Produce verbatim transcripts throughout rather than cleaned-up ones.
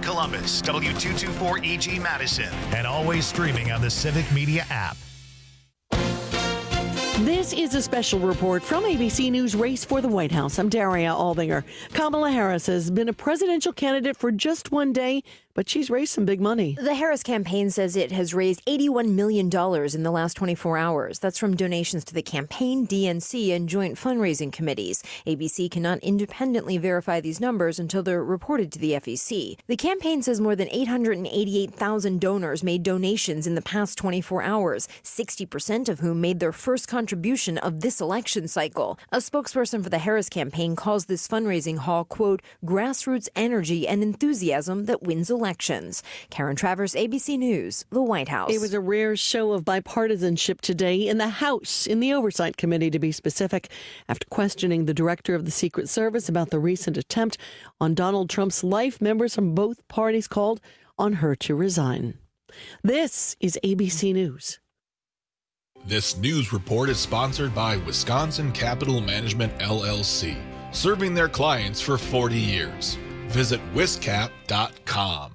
Columbus, W two twenty-four E G Madison, and always streaming on the Civic Media app. This is a special report from A B C News Race for the White House. I'm Daria Aldinger. Kamala Harris has been a presidential candidate for just one day, but she's raised some big money. The Harris campaign says it has raised eighty-one million dollars in the last twenty-four hours. That's from donations to the campaign, D N C, and joint fundraising committees. A B C cannot independently verify these numbers until they're reported to the F E C. The campaign says more than eight hundred eighty-eight thousand donors made donations in the past twenty-four hours, sixty percent of whom made their first contribution of this election cycle. A spokesperson for the Harris campaign calls this fundraising haul, quote, grassroots energy and enthusiasm that wins elections. Elections. Karen Travers, A B C News, the White House. It was a rare show of bipartisanship today in the House, in the Oversight Committee to be specific, after questioning the director of the Secret Service about the recent attempt on Donald Trump's life. Members from both parties called on her to resign. This is A B C News. This news report is sponsored by Wisconsin Capital Management, L L C, serving their clients for forty years. Visit wiscap dot com.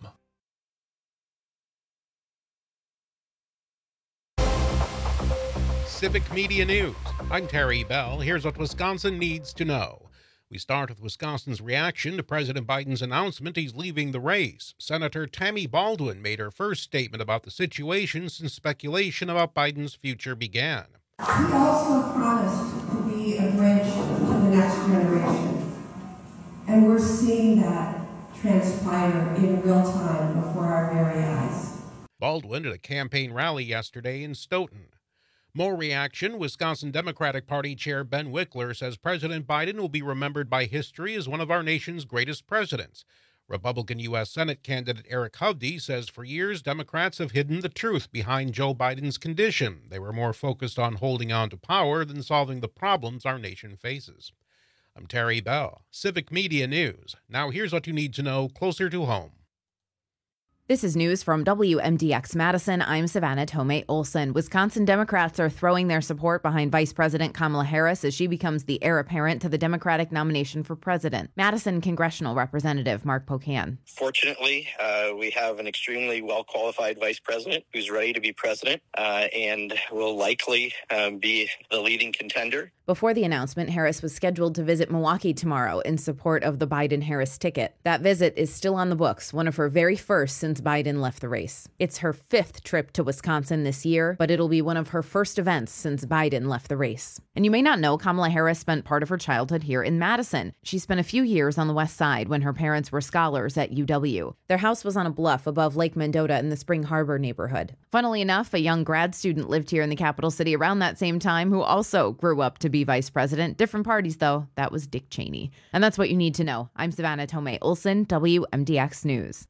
Civic Media News. I'm Terry Bell. Here's what Wisconsin needs to know. We start with Wisconsin's reaction to President Biden's announcement he's leaving the race. Senator Tammy Baldwin made her first statement about the situation since speculation about Biden's future began. He also promised to be a bridge to the next generation. And we're seeing that transpire in real time before our very eyes. Baldwin at a campaign rally yesterday in Stoughton. More reaction. Wisconsin Democratic Party Chair Ben Wickler says President Biden will be remembered by history as one of our nation's greatest presidents. Republican U S Senate candidate Eric Hovde says for years Democrats have hidden the truth behind Joe Biden's condition. They were more focused on holding on to power than solving the problems our nation faces. I'm Terry Bell, Civic Media News. Now here's what you need to know closer to home. This is news from W M D X Madison. I'm Savannah Tomei Olson. Wisconsin Democrats are throwing their support behind Vice President Kamala Harris as she becomes the heir apparent to the Democratic nomination for president. Madison Congressional Representative Mark Pocan. Fortunately, uh, we have an extremely well-qualified vice president who's ready to be president uh, and will likely um, be the leading contender. Before the announcement, Harris was scheduled to visit Milwaukee tomorrow in support of the Biden-Harris ticket. That visit is still on the books, one of her very first since Biden left the race. It's her fifth trip to Wisconsin this year, but it'll be one of her first events since Biden left the race. And you may not know, Kamala Harris spent part of her childhood here in Madison. She spent a few years on the west side when her parents were scholars at U W. Their house was on a bluff above Lake Mendota in the Spring Harbor neighborhood. Funnily enough, a young grad student lived here in the capital city around that same time who also grew up to be vice president. Different parties, though. That was Dick Cheney. And that's what you need to know. I'm Savannah Tomei Olson, W M D X News.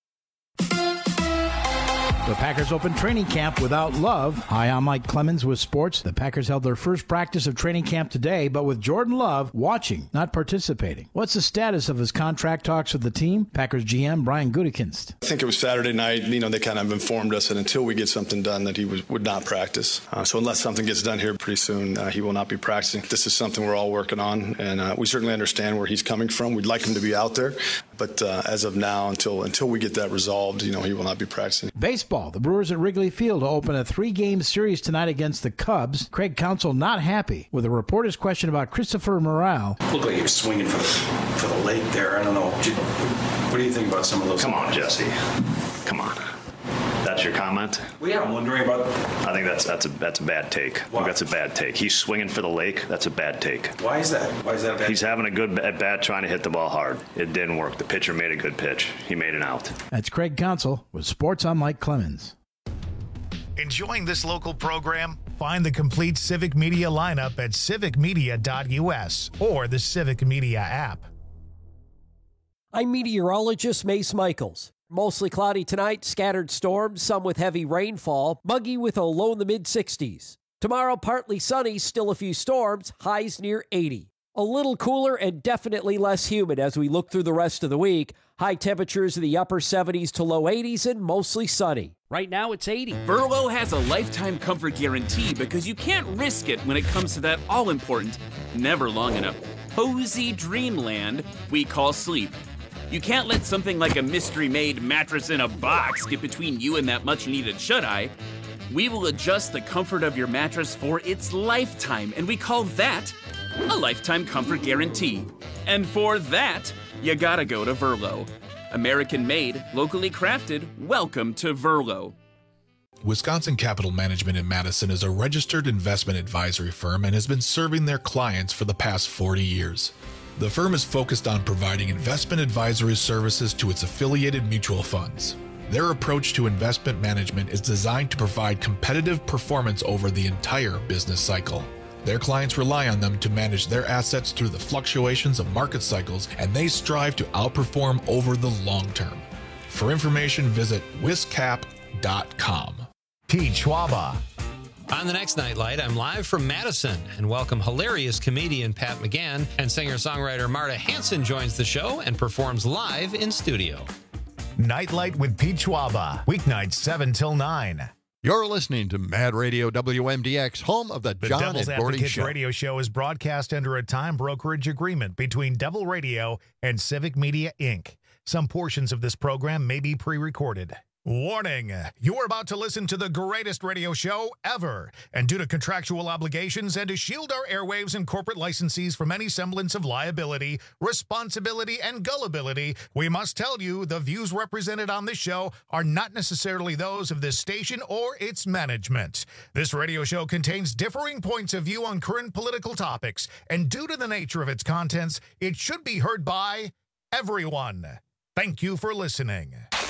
The Packers opened training camp without Love. Hi, I'm Mike Clemens with sports. The Packers held their first practice of training camp today, but with Jordan Love watching, not participating. What's the status of his contract talks with the team? Packers G M Brian Gutekunst. I think it was Saturday night. You know, they kind of informed us that until we get something done that he was, would not practice. Uh, so unless something gets done here pretty soon, uh, he will not be practicing. This is something we're all working on, and uh, we certainly understand where he's coming from. We'd like him to be out there, but uh, as of now, until until we get that resolved, you know, he will not be practicing. Baseball. The Brewers at Wrigley Field to open a three-game series tonight against the Cubs. Craig Counsell not happy with a reporter's question about Christopher Morel. Looked like he was swinging for the, for the lake there. I don't know. What do you think about some of those? Come on, Jesse. Come on. That's your comment? Well, yeah, I'm wondering about... I think that's that's a that's a bad take. Why? That's a bad take. He's swinging for the lake. That's a bad take. Why is that? Why is that a bad He's having a good at bat trying to hit the ball hard. It didn't work. The pitcher made a good pitch. He made an out. That's Craig Counsell with Sports. I'm Mike Clemens. Enjoying this local program? Find the complete Civic Media lineup at civic media dot u s or the Civic Media app. I'm meteorologist Mace Michaels. Mostly cloudy tonight, scattered storms, some with heavy rainfall, muggy with a low in the mid sixties. Tomorrow, partly sunny, still a few storms, highs near eighty. A little cooler and definitely less humid as we look through the rest of the week. High temperatures in the upper seventies to low eighties and mostly sunny. Right now it's eighty. Burlow has a lifetime comfort guarantee because you can't risk it when it comes to that all-important, never long enough, cozy dreamland we call sleep. You can't let something like a mystery-made mattress in a box get between you and that much-needed shut-eye. We will adjust the comfort of your mattress for its lifetime, and we call that a lifetime comfort guarantee. And for that, you gotta go to Verlo. American-made, locally crafted, welcome to Verlo. Wisconsin Capital Management in Madison is a registered investment advisory firm and has been serving their clients for the past forty years. The firm is focused on providing investment advisory services to its affiliated mutual funds. Their approach to investment management is designed to provide competitive performance over the entire business cycle. Their clients rely on them to manage their assets through the fluctuations of market cycles, and they strive to outperform over the long term. For information, visit wiscap dot com. Pete Schwaba. On the next Nightlight, I'm live from Madison and welcome hilarious comedian Pat McGann, and singer-songwriter Marta Hanson joins the show and performs live in studio. Nightlight with Pete Schwaba, weeknights seven till nine. You're listening to Mad Radio W M D X, home of the, The John Devil's and Gordy Advocates Show. radio show is broadcast under a time brokerage agreement between Devil Radio and Civic Media, Incorporated. Some portions of this program may be pre-recorded. Warning, you are about to listen to the greatest radio show ever, and due to contractual obligations and to shield our airwaves and corporate licensees from any semblance of liability, responsibility, and gullibility, we must tell you the views represented on this show are not necessarily those of this station or its management. This radio show contains differing points of view on current political topics, and due to the nature of its contents, it should be heard by everyone. Thank you for listening.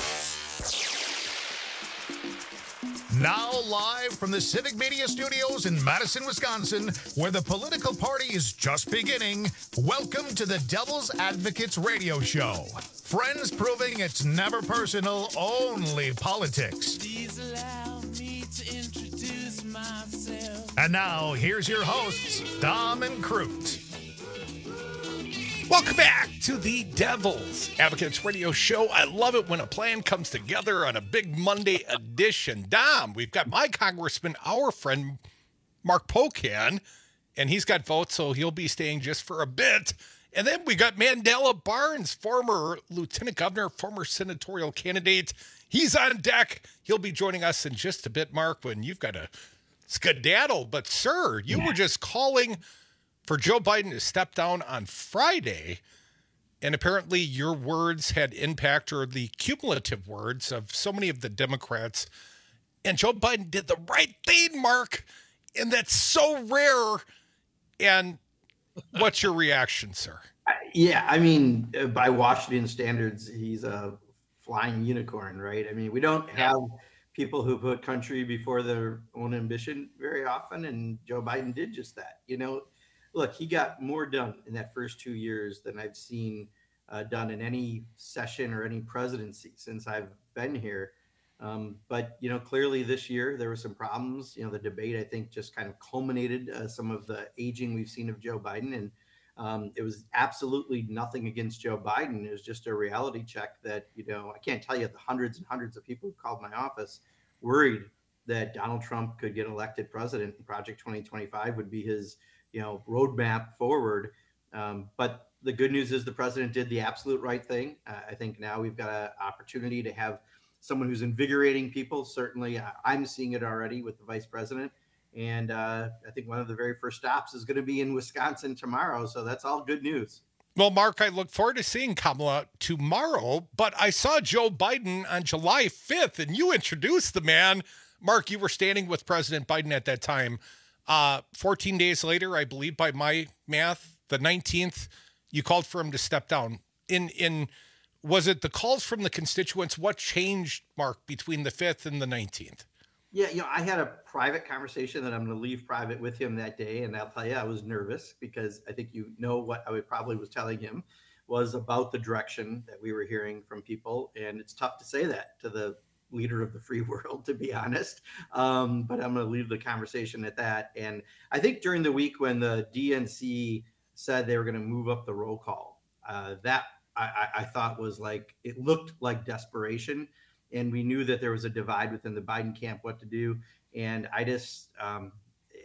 Now live from the Civic Media Studios in Madison, Wisconsin, where the political party is just beginning, welcome to the Devil's Advocates radio show. Friends proving it's never personal, only politics. Please allow me to introduce myself. And now, here's your hosts, Dom and Crute. Welcome back to the Devil's Advocates Radio Show. I love it when a plan comes together on a big Monday edition. Dom, we've got my congressman, our friend Mark Pocan, and he's got votes, so he'll be staying just for a bit. And then we got Mandela Barnes, former lieutenant governor, former senatorial candidate. He's on deck. He'll be joining us in just a bit, Mark, when you've got a skedaddle. But, sir, you were just calling for Joe Biden to step down on Friday, and apparently your words had impact, or the cumulative words of so many of the Democrats, and Joe Biden did the right thing, Mark, and that's so rare. And what's your reaction, sir? Yeah, I mean, by Washington standards, he's a flying unicorn, right? I mean, we don't have people who put country before their own ambition very often, and Joe Biden did just that. You know, look, he got more done in that first two years than I've seen uh, done in any session or any presidency since I've been here. Um, but, you know, clearly this year there were some problems. You know, the debate, I think, just kind of culminated uh, some of the aging we've seen of Joe Biden. And um, it was absolutely nothing against Joe Biden. It was just a reality check that, you know, I can't tell you the hundreds and hundreds of people who called my office worried that Donald Trump could get elected president and Project twenty twenty-five would be his, you know, roadmap forward. Um, but the good news is the president did the absolute right thing. Uh, I think now we've got an opportunity to have someone who's invigorating people. Certainly, uh, I'm seeing it already with the vice president. And uh, I think one of the very first stops is going to be in Wisconsin tomorrow. So that's all good news. Well, Mark, I look forward to seeing Kamala tomorrow. But I saw Joe Biden on July fifth, and you introduced the man. Mark, you were standing with President Biden at that time. Uh, fourteen days later, I believe by my math, the nineteenth, you called for him to step down. In in was it the calls from the constituents? What changed, Mark, between the fifth and the nineteenth? Yeah, you know, I had a private conversation that I'm going to leave private with him that day, and I'll tell you, I was nervous because I think you know what I would probably was telling him was about the direction that we were hearing from people, and it's tough to say that to the leader of the free world, to be honest. Um, but I'm going to leave the conversation at that. And I think during the week when the D N C said they were going to move up the roll call, uh, that I, I thought was like, it looked like desperation. And we knew that there was a divide within the Biden camp, what to do. And I just, um,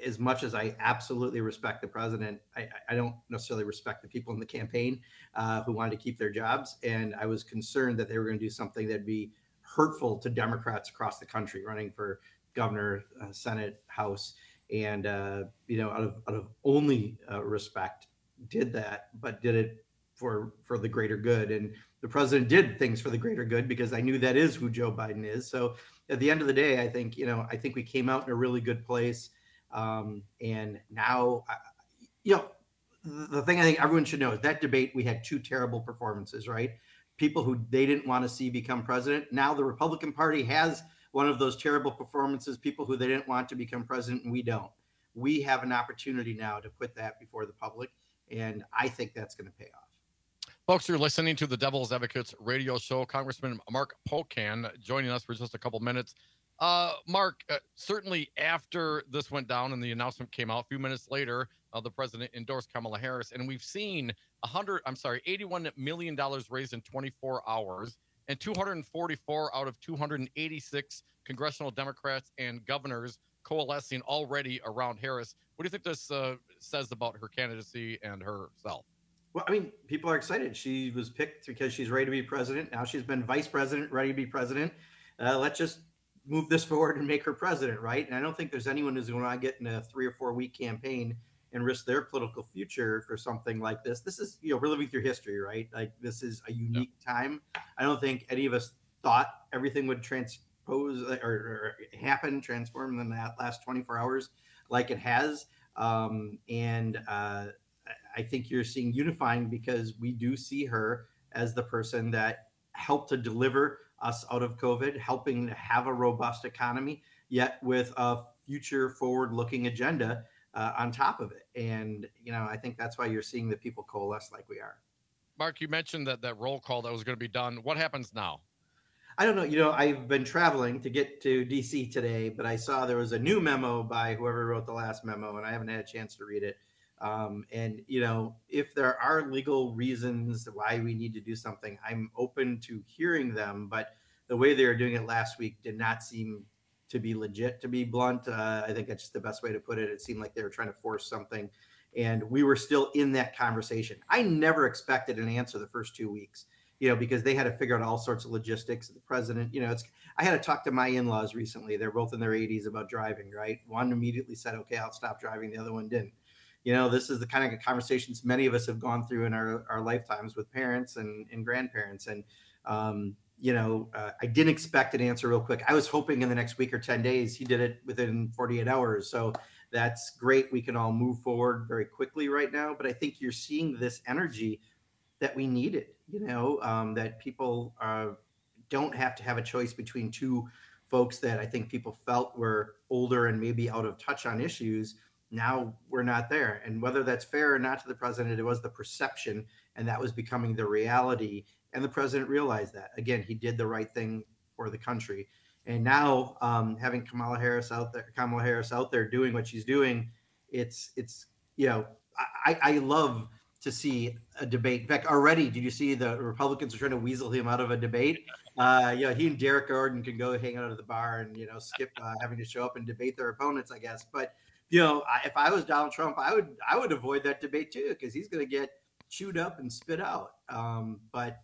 as much as I absolutely respect the president, I, I don't necessarily respect the people in the campaign uh, who wanted to keep their jobs. And I was concerned that they were going to do something that'd be hurtful to Democrats across the country running for governor, uh, Senate, House, and, uh, you know, out of, out of only uh, respect did that, but did it for, for the greater good. And the president did things for the greater good because I knew that is who Joe Biden is. So at the end of the day, I think, you know, I think we came out in a really good place. Um, and now, you know, the thing I think everyone should know is that debate, we had two terrible performances, right? People who they didn't want to see become president. Now the Republican Party has one of those terrible performances, people who they didn't want to become president, and we don't. We have an opportunity now to put that before the public, and I think that's going to pay off. Folks, you're listening to the Devil's Advocates radio show. Congressman Mark Pocan joining us for just a couple minutes. Uh, Mark, uh, certainly after this went down and the announcement came out, a few minutes later, uh, the president endorsed Kamala Harris, and we've seen one hundred, I'm sorry, eighty-one million dollars raised in twenty-four hours, and two hundred forty-four out of two hundred eighty-six congressional Democrats and governors coalescing already around Harris. What do you think this uh, says about her candidacy and herself? Well, I mean, people are excited. She was picked because she's ready to be president. Now she's been vice president, ready to be president. Uh, let's just move this forward and make her president, right? And I don't think there's anyone who's going to get in a three or four week campaign and risk their political future for something like this. This is, you know, we're living through history, right? Like, this is a unique yeah. time. I don't think any of us thought everything would transpose or, or happen, transform in that last twenty-four hours like it has. Um, and uh, I think you're seeing unifying because we do see her as the person that helped to deliver us out of COVID, helping to have a robust economy, yet with a future forward-looking agenda uh, on top of it. And, you know, I think that's why you're seeing the people coalesce like we are. Mark, you mentioned that that roll call that was going to be done. What happens now? I don't know. You know, I've been traveling to get to D C today, but I saw there was a new memo by whoever wrote the last memo, and I haven't had a chance to read it. Um, and, you know, if there are legal reasons why we need to do something, I'm open to hearing them. But the way they were doing it last week did not seem to be legit, to be blunt. Uh, I think that's just the best way to put it. It seemed like they were trying to force something. And we were still in that conversation. I never expected an answer the first two weeks, you know, because they had to figure out all sorts of logistics. The president, you know, it's, I had to talk to my in-laws recently. They're both in their eighties about driving, right? One immediately said, okay, I'll stop driving. The other one didn't. You know, this is the kind of conversations many of us have gone through in our, our lifetimes with parents and, and grandparents. And, um, you know, uh, I didn't expect an answer real quick. I was hoping in the next week or ten days. He did it within forty-eight hours. So that's great. We can all move forward very quickly right now. But I think you're seeing this energy that we needed, you know, um, that people uh, don't have to have a choice between two folks that I think people felt were older and maybe out of touch on issues. Now we're not there. And whether that's fair or not to the president, it was the perception, and that was becoming the reality. And the president realized that. Again, he did the right thing for the country. And now um, having Kamala Harris out there, Kamala Harris out there doing what she's doing, it's, it's you know, I, I love to see a debate. In fact, already, did you see the Republicans are trying to weasel him out of a debate? Uh, you know, he and Derek Gordon can go hang out at the bar and, you know, skip uh, having to show up and debate their opponents, I guess. But you know, if I was Donald Trump, I would I would avoid that debate too, because he's going to get chewed up and spit out. Um, but,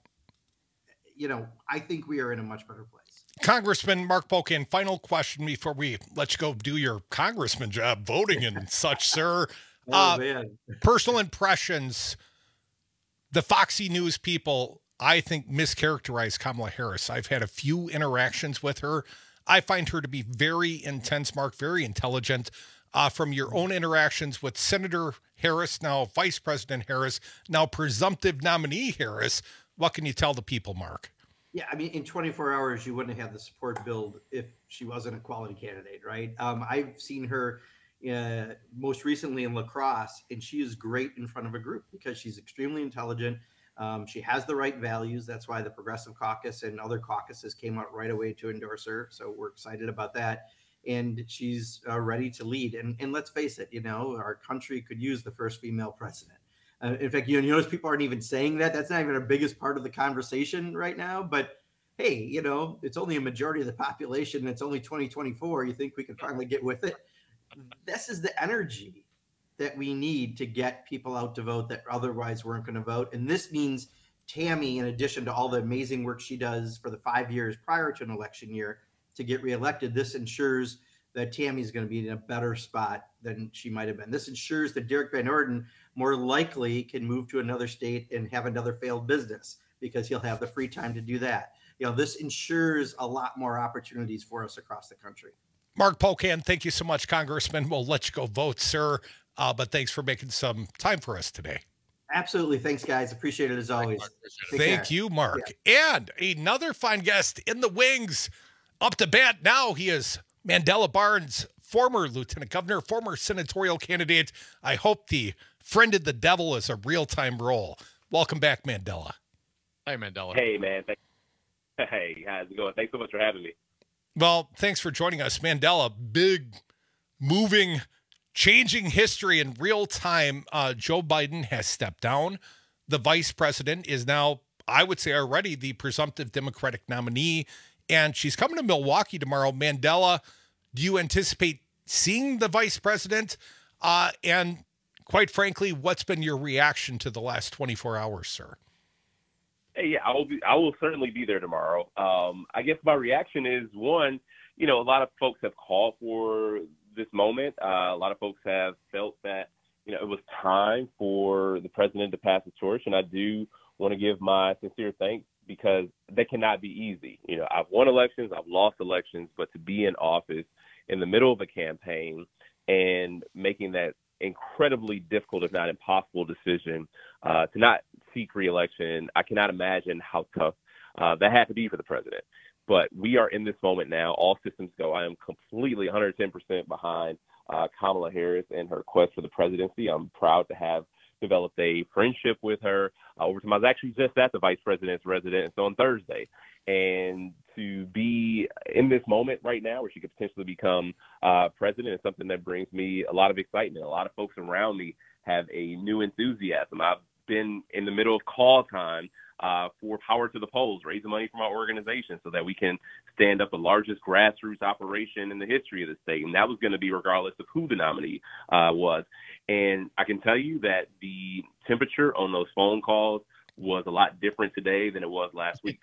you know, I think we are in a much better place. Congressman Mark Pocan, final question before we let you go do your congressman job, voting and such, sir. Oh, uh, man. Personal impressions. The Foxy News people, I think, mischaracterized Kamala Harris. I've had a few interactions with her. I find her to be very intense, Mark, very intelligent. Uh, from your own interactions with Senator Harris, now Vice President Harris, now presumptive nominee Harris, what can you tell the people, Mark? Yeah, I mean, in twenty-four hours, you wouldn't have had the support build if she wasn't a quality candidate, right? Um, I've seen her uh, most recently in La Crosse, and she is great in front of a group because she's extremely intelligent. Um, she has the right values. That's why the Progressive Caucus and other caucuses came out right away to endorse her. So we're excited about that. And she's uh, ready to lead. And, and let's face it, you know, our country could use the first female president. Uh, in fact, you, know, you notice people aren't even saying that. That's not even our biggest part of the conversation right now. But hey, you know, it's only a majority of the population. And it's only twenty twenty-four. You think we can finally get with it? this is the energy that we need to get people out to vote that otherwise weren't going to vote. And this means Tammy, in addition to all the amazing work she does for the five years prior to an election year to get reelected, this ensures that Tammy's going to be in a better spot than she might have been. This ensures that Derek Van Orden more likely can move to another state and have another failed business because he'll have the free time to do that. You know, this ensures a lot more opportunities for us across the country. Mark Pocan, thank you so much, Congressman. We'll let you go vote, sir. Uh, but thanks for making some time for us today. Absolutely. Thanks, guys. Appreciate it as always. Thank, Thank you, Mark. Yeah. And another fine guest in the wings. Up to bat now, he is Mandela Barnes, former lieutenant governor, former senatorial candidate. I hope the friend of the devil is a real-time role. Welcome back, Mandela. Hey, Mandela. Hey, man. Hey, how's it going? Thanks so much for having me. Well, thanks for joining us. Mandela, big, moving, changing history in real time. Uh, Joe Biden has stepped down. The vice president is now, I would say already, the presumptive Democratic nominee, and she's coming to Milwaukee tomorrow. Mandela, do you anticipate seeing the vice president? Uh, and quite frankly, what's been your reaction to the last twenty-four hours, sir? Hey, yeah, I will be, I will certainly be there tomorrow. Um, I guess my reaction is, one, you know, a lot of folks have called for this moment. Uh, a lot of folks have felt that, you know, it was time for the president to pass the torch. And I do want to give my sincere thanks because they cannot be easy. You know, I've won elections, I've lost elections, but to be in office in the middle of a campaign and making that incredibly difficult, if not impossible decision uh, to not seek re-election, I cannot imagine how tough uh, that had to be for the president. But we are in this moment now. All systems go. I am completely one hundred ten percent behind uh, Kamala Harris and her quest for the presidency. I'm proud to have developed a friendship with her uh, over time. I was actually just at the vice president's residence on Thursday. And to be in this moment right now where she could potentially become uh, president is something that brings me a lot of excitement. A lot of folks around me have a new enthusiasm. I've been in the middle of call time uh, for Power to the Polls, raising money from our organization so that we can stand up the largest grassroots operation in the history of the state. And that was going to be regardless of who the nominee uh, was. And I can tell you that the temperature on those phone calls was a lot different today than it was last week.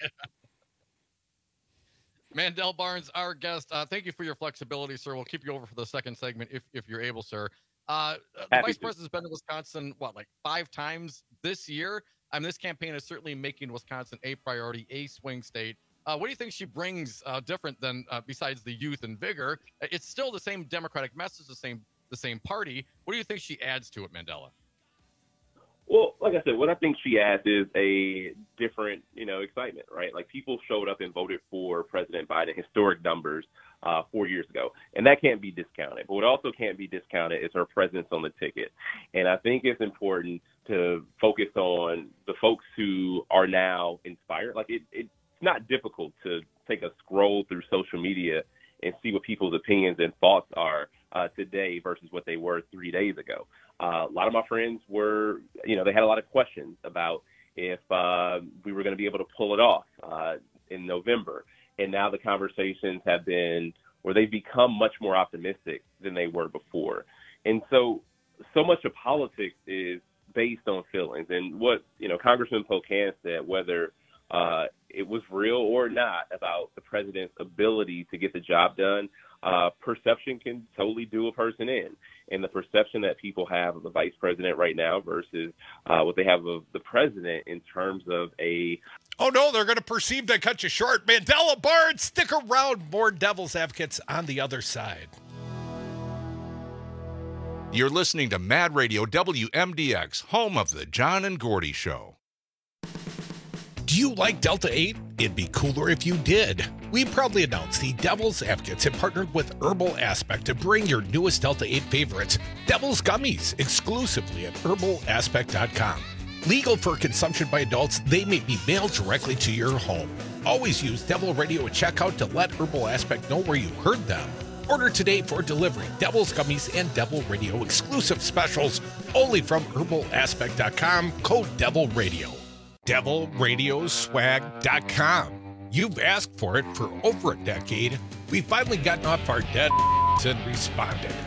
Mandela Barnes, our guest. Uh, thank you for your flexibility, sir. We'll keep you over for the second segment if, if you're able, sir. Uh, the vice president's been to Wisconsin, what, like five times this year? I mean, this campaign is certainly making Wisconsin a priority, a swing state. Uh, what do you think she brings uh, different than uh, besides the youth and vigor? It's still the same Democratic message, the same the same party. What do you think she adds to it, Mandela? Well, like I said, what I think she adds is a different, you know, excitement, right? Like people showed up and voted for President Biden, historic numbers uh, four years ago, and that can't be discounted. But what also can't be discounted is her presence on the ticket. And I think it's important to focus on the folks who are now inspired. Like it, it's not difficult to take a scroll through social media and see what people's opinions and thoughts are uh, today versus what they were three days ago. Uh, a lot of my friends were, you know, they had a lot of questions about if uh, we were going to be able to pull it off uh, in November. And now the conversations have been where they've become much more optimistic than they were before. And so, so much of politics is based on feelings. And what, you know, Congressman Pocan said, whether uh, it was real or not about the president's ability to get the job done, uh, perception can totally do a person in. And the perception that people have of the vice president right now versus uh, what they have of the president in terms of a... Oh, no, they're going to perceive they cut you short. Mandela Barnes, stick around. More Devil's Advocates on the other side. You're listening to Mad Radio W M D X, home of the John and Gordy Show. Do you like Delta eight? It'd be cooler if you did. We proudly announce the Devil's Advocates have partnered with Herbal Aspect to bring your newest Delta eight favorites, Devil's Gummies, exclusively at herbal aspect dot com. Legal for consumption by adults, they may be mailed directly to your home. Always use Devil Radio at checkout to let Herbal Aspect know where you heard them. Order today for delivery. Devil's Gummies and Devil Radio exclusive specials only from herbal aspect dot com, code Devil Radio. devil radio swag dot com. You've asked for it for over a decade. We've finally gotten off our dead and responded.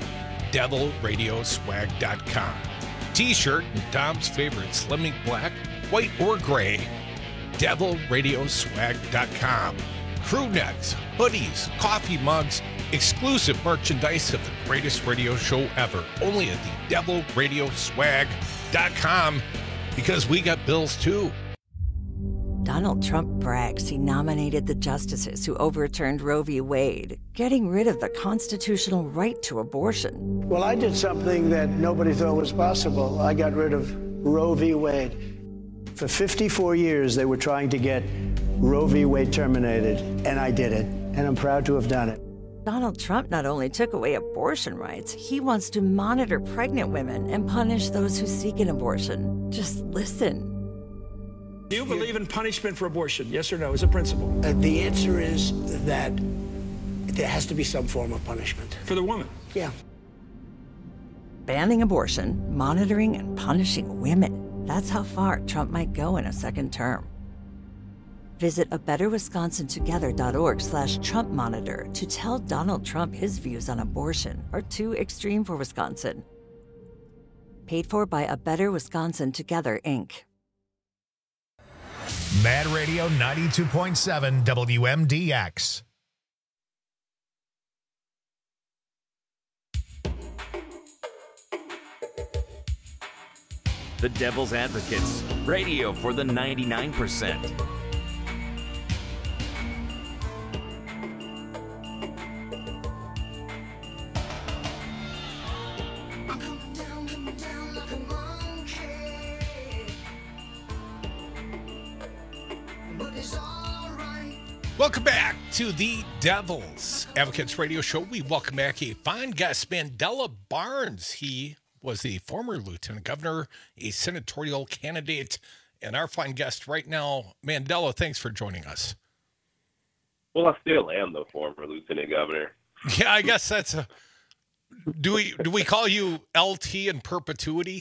devil radio swag dot com. T-shirt in Dom's favorite Slimming Black, white, or gray, devil radio swag dot com. Crew necks, hoodies, coffee mugs, exclusive merchandise of the greatest radio show ever, only at the devil radio swag dot com, because we got bills too. Donald Trump brags he nominated the justices who overturned Roe v. Wade, getting rid of the constitutional right to abortion. Well, I did something that nobody thought was possible. I got rid of Roe v. Wade. For fifty-four years, they were trying to get Roe v. Wade terminated, and I did it, and I'm proud to have done it. Donald Trump not only took away abortion rights, he wants to monitor pregnant women and punish those who seek an abortion. Just listen. Do you believe in punishment for abortion? Yes or no, as a principle? Uh, the answer is that there has to be some form of punishment. For the woman? Yeah. Banning abortion, monitoring and punishing women. That's how far Trump might go in a second term. Visit a better wisconsin together dot org slash Trump monitor to tell Donald Trump his views on abortion are too extreme for Wisconsin. Paid for by A Better Wisconsin Together, Incorporated. Mad Radio ninety-two point seven W M D X. The Devil's Advocates, radio for the ninety-nine percent. Welcome back to the Devil's Advocates Radio Show. We welcome back a fine guest, Mandela Barnes. He was the former lieutenant governor, a senatorial candidate, and our fine guest right now. Mandela, thanks for joining us. Well, I still am the former lieutenant governor. Yeah, I guess that's a. Do we do we call you L T in perpetuity?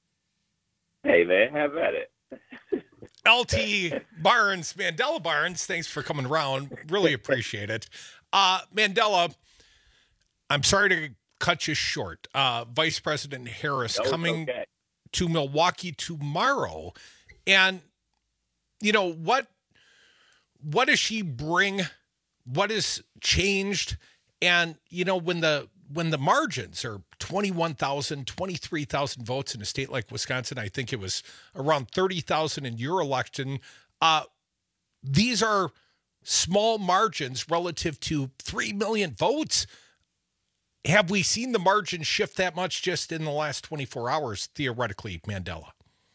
Hey, man, have at it. L T Barnes, Mandela Barnes, thanks for coming around. Really appreciate it. Uh, Mandela, I'm sorry to cut you short. Uh, Vice President Harris No, coming okay. to Milwaukee tomorrow. And, you know, what what does she bring? What has changed? And, you know, when the when the margins are twenty-one thousand, twenty-three thousand votes in a state like Wisconsin, I think it was around thirty thousand in your election. Uh, these are small margins relative to three million votes. Have we seen the margin shift that much just in the last twenty-four hours, theoretically, Mandela?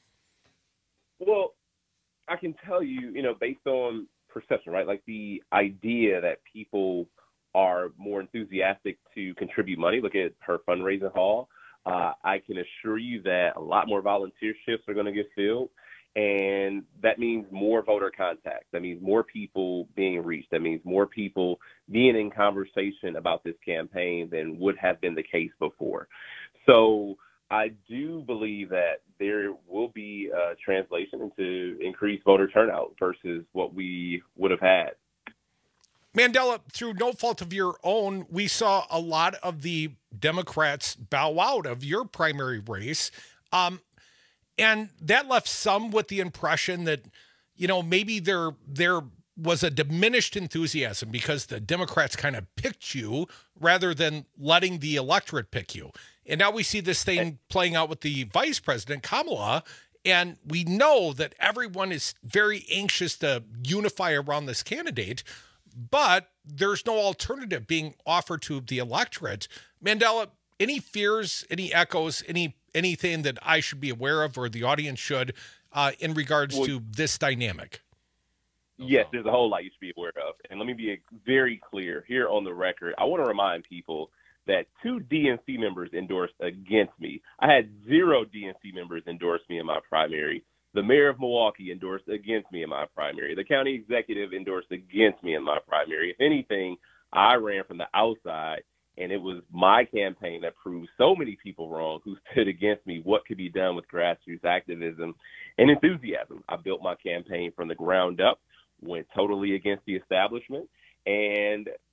Well, I can tell you, you know, based on perception, right? Like the idea that people are more enthusiastic to contribute money. Look at her fundraising hall. Uh, I can assure you that a lot more volunteer shifts are going to get filled, and that means more voter contact. That means more people being reached. That means more people being in conversation about this campaign than would have been the case before. So I do believe that there will be a translation into increased voter turnout versus what we would have had. Mandela, through no fault of your own, we saw a lot of the Democrats bow out of your primary race. Um, and that left some with the impression that, you know, maybe there, there was a diminished enthusiasm because the Democrats kind of picked you rather than letting the electorate pick you. And now we see this thing playing out with the vice president, Kamala, and we know that everyone is very anxious to unify around this candidate. But there's no alternative being offered to the electorate. Mandela, any fears, any echoes, any anything that I should be aware of or the audience should uh, in regards well, to this dynamic? Yes, there's a whole lot you should be aware of. And let me be very clear here on the record. I want to remind people that two D N C members endorsed against me. I had zero D N C members endorse me in my primary. The mayor of Milwaukee endorsed against me in my primary. The county executive endorsed against me in my primary. If anything, I ran from the outside, and it was my campaign that proved so many people wrong who stood against me what could be done with grassroots activism and enthusiasm. I built my campaign from the ground up, went totally against the establishment, and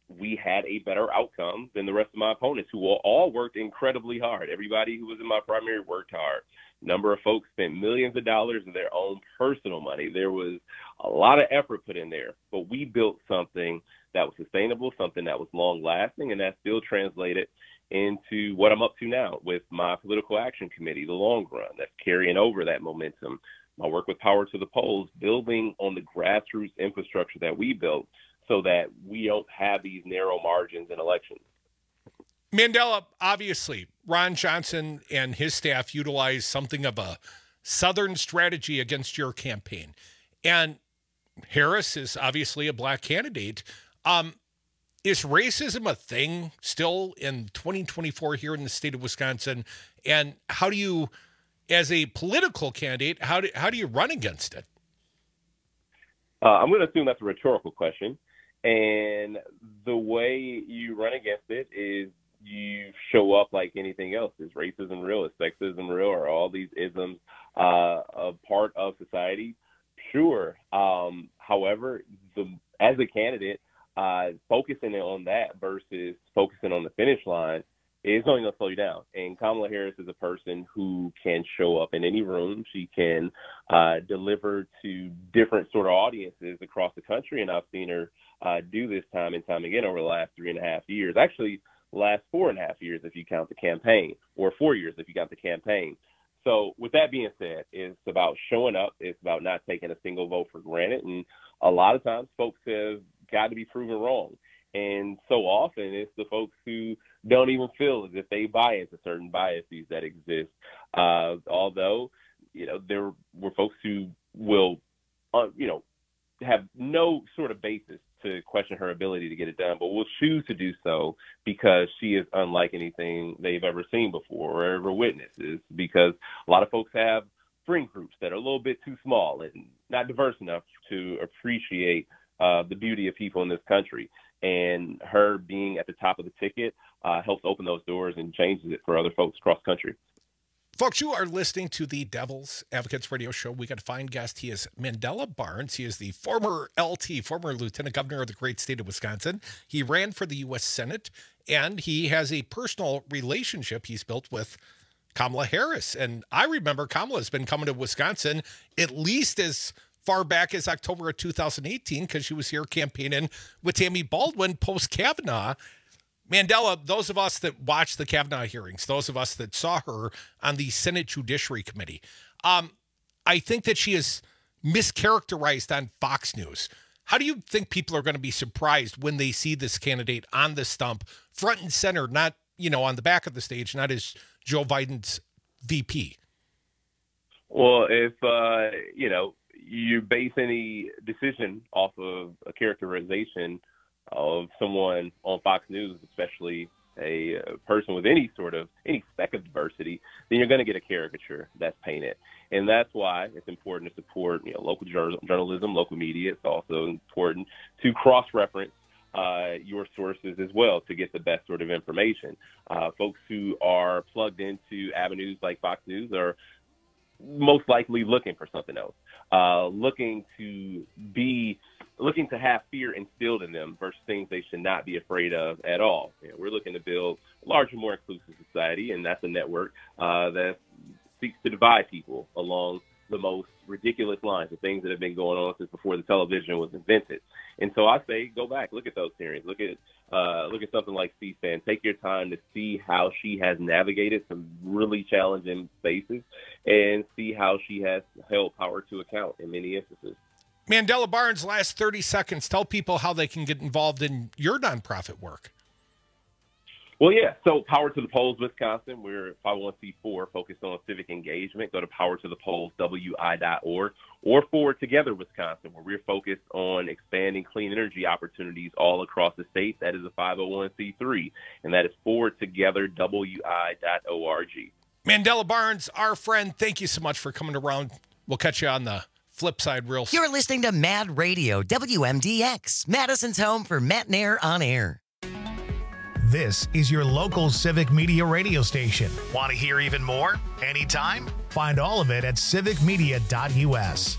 we had a better outcome than the rest of my opponents, who all worked incredibly hard. Everybody who was in my primary worked hard. Number of folks spent millions of dollars of their own personal money. There was a lot of effort put in there, but we built something that was sustainable, something that was long-lasting, and that still translated into what I'm up to now with my political action committee, the long run, that's carrying over that momentum. My work with Power to the Polls, building on the grassroots infrastructure that we built so that we don't have these narrow margins in elections. Mandela, obviously, Ron Johnson and his staff utilized something of a Southern strategy against your campaign. And Harris is obviously a black candidate. Um, is racism a thing still in twenty twenty-four here in the state of Wisconsin? And how do you, as a political candidate, how do, how do you run against it? Uh, I'm going to assume that's a rhetorical question. And the way you run against it is you show up like anything else. Is racism real? Is sexism real? Are all these isms uh, a part of society? Sure. Um, however, the, as a candidate, uh, focusing on that versus focusing on the finish line is only going to slow you down. And Kamala Harris is a person who can show up in any room. She can uh, deliver to different sort of audiences across the country, and I've seen her uh, do this time and time again over the last three and a half years. Actually, last four and a half years if you count the campaign, or four years if you count the campaign. So with that being said, it's about showing up. It's about not taking a single vote for granted. And a lot of times folks have got to be proven wrong. And so often it's the folks who don't even feel as if they buy into certain biases that exist. Uh, although, you know, there were folks who will, uh, you know, have no sort of basis to question her ability to get it done, but will choose to do so because she is unlike anything they've ever seen before or ever witnessed. Because a lot of folks have friend groups that are a little bit too small and not diverse enough to appreciate uh, the beauty of people in this country. And her being at the top of the ticket uh, helps open those doors and changes it for other folks across the country. Folks, you are listening to the Devil's Advocates Radio Show. We got a fine guest. He is Mandela Barnes. He is the former L T, former Lieutenant Governor of the great state of Wisconsin. He ran for the U S Senate, and he has a personal relationship he's built with Kamala Harris. And I remember Kamala's been coming to Wisconsin at least as far back as October of two thousand eighteen, because she was here campaigning with Tammy Baldwin post-Kavanaugh. Mandela, those of us that watched the Kavanaugh hearings, those of us that saw her on the Senate Judiciary Committee, um, I think that she is mischaracterized on Fox News. How do you think people are going to be surprised when they see this candidate on the stump, front and center, not, you know, on the back of the stage, not as Joe Biden's V P? Well, if, uh, you know, you base any decision off of a characterization of someone on Fox News, especially a, a person with any sort of, any speck of diversity, then you're going to get a caricature that's painted. And that's why it's important to support, you know, local jur- journalism, local media. It's also important to cross-reference uh, your sources as well to get the best sort of information. Uh, folks who are plugged into avenues like Fox News are most likely looking for something else, uh, looking to be, looking to have fear instilled in them versus things they should not be afraid of at all. You know, we're looking to build a larger, more inclusive society, and that's a network uh, that seeks to divide people along the most ridiculous lines, the things that have been going on since before the television was invented. And so I say, go back, look at those hearings, look at uh, look at something like C-SPAN. Take your time to see how she has navigated some really challenging spaces and see how she has held power to account in many instances. Mandela Barnes, last thirty seconds. Tell people how they can get involved in your nonprofit work. Well, yeah. So Power to the Polls, Wisconsin. We're five oh one c four focused on civic engagement. Go to power to the polls w i dot org or Forward Together Wisconsin, where we're focused on expanding clean energy opportunities all across the state. That is a five oh one c three, and that is forward together w i dot org. Mandela Barnes, our friend, thank you so much for coming around. We'll catch you on the flip side real soon. You're listening to Mad Radio, W M D X, Madison's home for Matt Nair on air. This is your local civic media radio station. Want to hear even more? Anytime? Find all of it at civic media dot u s.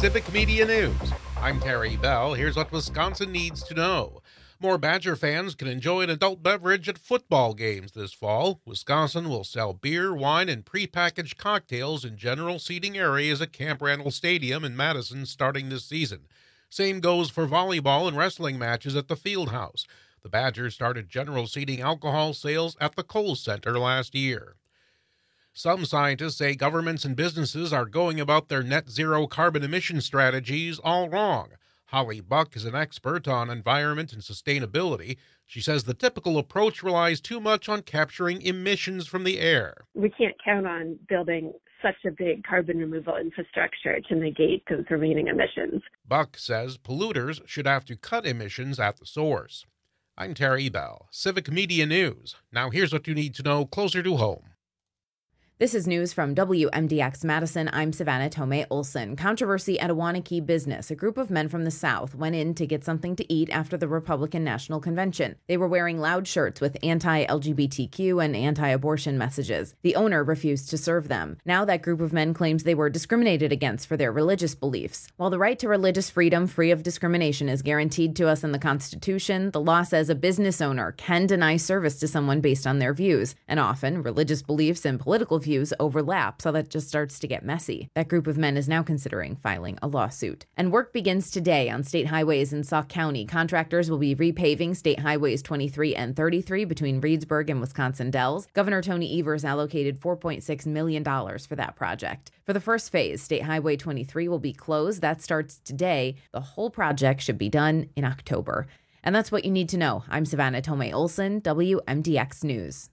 Civic Media News. I'm Terry Bell. Here's what Wisconsin needs to know. More Badger fans can enjoy an adult beverage at football games this fall. Wisconsin will sell beer, wine, and prepackaged cocktails in general seating areas at Camp Randall Stadium in Madison starting this season. Same goes for volleyball and wrestling matches at the Fieldhouse. The Badgers started general seating alcohol sales at the Kohl Center last year. Some scientists say governments and businesses are going about their net zero carbon emission strategies all wrong. Holly Buck is an expert on environment and sustainability. She says the typical approach relies too much on capturing emissions from the air. We can't count on building such a big carbon removal infrastructure to negate those remaining emissions. Buck says polluters should have to cut emissions at the source. I'm Terry Bell, Civic Media News. Now here's what you need to know closer to home. This is news from W M D X Madison. I'm Savannah Tomei Olson. Controversy at a Waunakee business. A group of men from the South went in to get something to eat after the Republican National Convention. They were wearing loud shirts with anti-L G B T Q and anti-abortion messages. The owner refused to serve them. Now that group of men claims they were discriminated against for their religious beliefs. While the right to religious freedom free of discrimination is guaranteed to us in the Constitution, the law says a business owner can deny service to someone based on their views. And often, religious beliefs and political views overlap, so that just starts to get messy. That group of men is now considering filing a lawsuit. And work begins today on state highways in Sauk County. Contractors will be repaving state highways twenty-three and thirty-three between Reedsburg and Wisconsin Dells. Governor Tony Evers allocated four point six million dollars for that project. For the first phase, State Highway twenty-three will be closed. That starts today. The whole project should be done in October. And that's what you need to know. I'm Savannah Tomei Olson, W M D X News.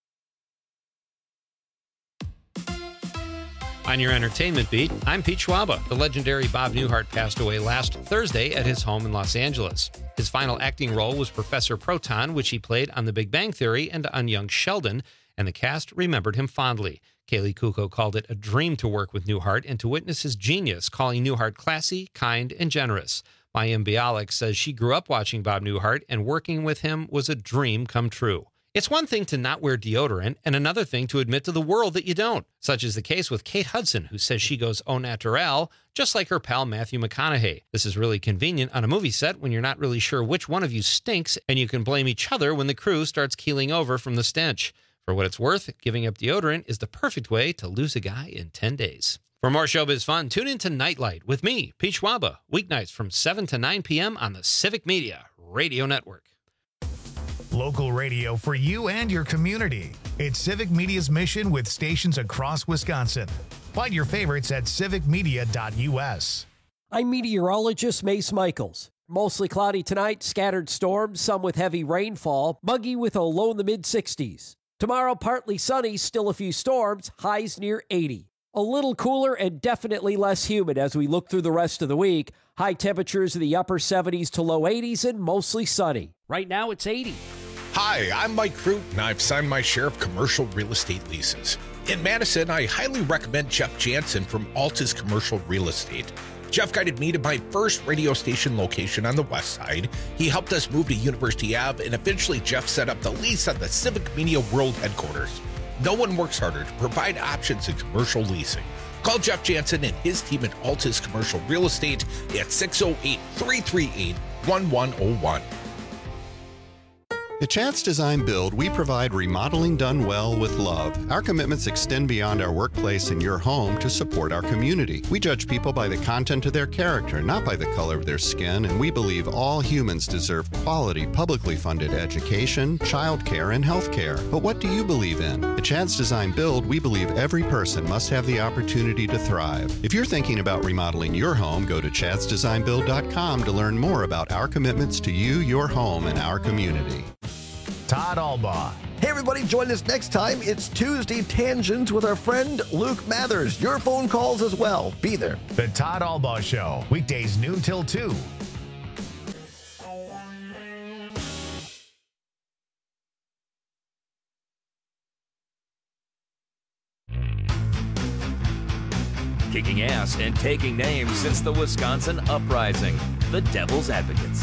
On your entertainment beat, I'm Pete Schwaba. The legendary Bob Newhart passed away last Thursday at his home in Los Angeles. His final acting role was Professor Proton, which he played on The Big Bang Theory and on Young Sheldon, and the cast remembered him fondly. Kaylee Kuko called it a dream to work with Newhart and to witness his genius, calling Newhart classy, kind, and generous. Mayim Bialik says she grew up watching Bob Newhart, and working with him was a dream come true. It's one thing to not wear deodorant and another thing to admit to the world that you don't. Such is the case with Kate Hudson, who says she goes au naturel, just like her pal Matthew McConaughey. This is really convenient on a movie set when you're not really sure which one of you stinks, and you can blame each other when the crew starts keeling over from the stench. For what it's worth, giving up deodorant is the perfect way to lose a guy in ten days. For more showbiz fun, tune in to Nightlight with me, Pete Schwaba, weeknights from seven to nine p.m. on the Civic Media Radio Network. Local radio for you and your community. It's Civic Media's mission with stations across Wisconsin. Find your favorites at civic media dot u s. I'm meteorologist Mace Michaels. Mostly cloudy tonight, scattered storms, some with heavy rainfall, muggy with a low in the mid sixties. Tomorrow, partly sunny, still a few storms, highs near eighty. A little cooler and definitely less humid as we look through the rest of the week. High temperatures in the upper seventies to low eighties and mostly sunny. Right now, it's eighty. Hi, I'm Mike Crute, and I've signed my share of commercial real estate leases. In Madison, I highly recommend Jeff Jansen from Altus Commercial Real Estate. Jeff guided me to my first radio station location on the west side. He helped us move to University Avenue, and eventually Jeff set up the lease on the Civic Media World headquarters. No one works harder to provide options in commercial leasing. Call Jeff Jansen and his team at Altus Commercial Real Estate at six oh eight, three three eight, one one oh one. At Chance Design Build, we provide remodeling done well with love. Our commitments extend beyond our workplace and your home to support our community. We judge people by the content of their character, not by the color of their skin, and we believe all humans deserve quality, publicly funded education, childcare, and health care. But what do you believe in? At Chance Design Build, we believe every person must have the opportunity to thrive. If you're thinking about remodeling your home, go to chance design build dot com to learn more about our commitments to you, your home, and our community. Todd Albaugh. Hey, everybody, join us next time. It's Tuesday Tangents with our friend Luke Mathers. Your phone calls as well. Be there. The Todd Albaugh Show, weekdays noon till two. Kicking ass and taking names since the Wisconsin Uprising. The Devil's Advocates.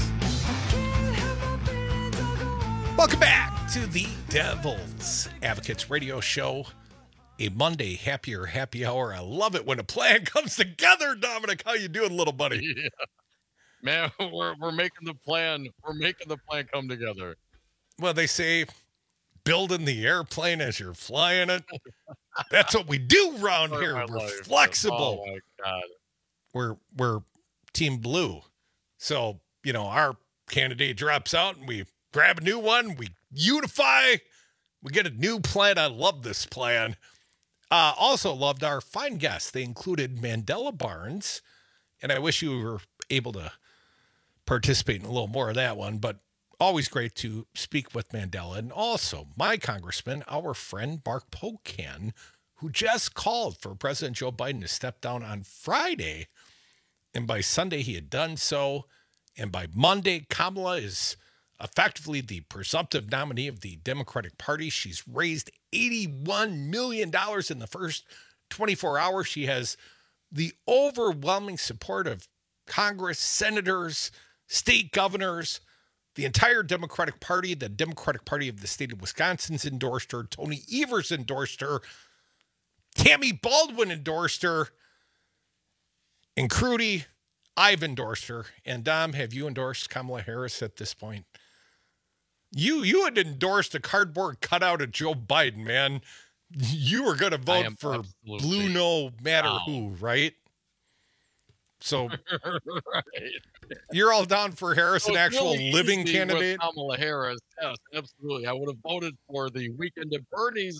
Welcome back to the Devil's Advocates radio show. a Monday happier happy hour. I love it when a plan comes together. Dominic, how you doing, little buddy? Yeah. Man, we're we're making the plan. We're making the plan come together. Well, they say building the airplane as you're flying it. That's what we do around here. We're life. flexible. Oh my God. We're we're Team Blue. So, you know, our candidate drops out and we grab a new one. We unify. We get a new plan. I love this plan. Uh, also loved our fine guests. They included Mandela Barnes, and I wish you were able to participate in a little more of that one, but always great to speak with Mandela. And also my congressman, our friend Mark Pocan, who just called for President Joe Biden to step down on Friday. And by Sunday, he had done so. And by Monday, Kamala is effectively the presumptive nominee of the Democratic Party. She's raised eighty-one million dollars in the first twenty-four hours. She has the overwhelming support of Congress, senators, state governors, the entire Democratic Party. The Democratic Party of the state of Wisconsin's endorsed her. Tony Evers endorsed her. Tammy Baldwin endorsed her. And Crudy, I've endorsed her. And Dom, have you endorsed Kamala Harris at this point? You you had endorsed a cardboard cutout of Joe Biden, man. You were going to vote for blue no matter wow. who, right? So right. You're all down for Harris, so an actual really living candidate? Kamala Harris, yes, absolutely. I would have voted for the Weekend at Bernie's.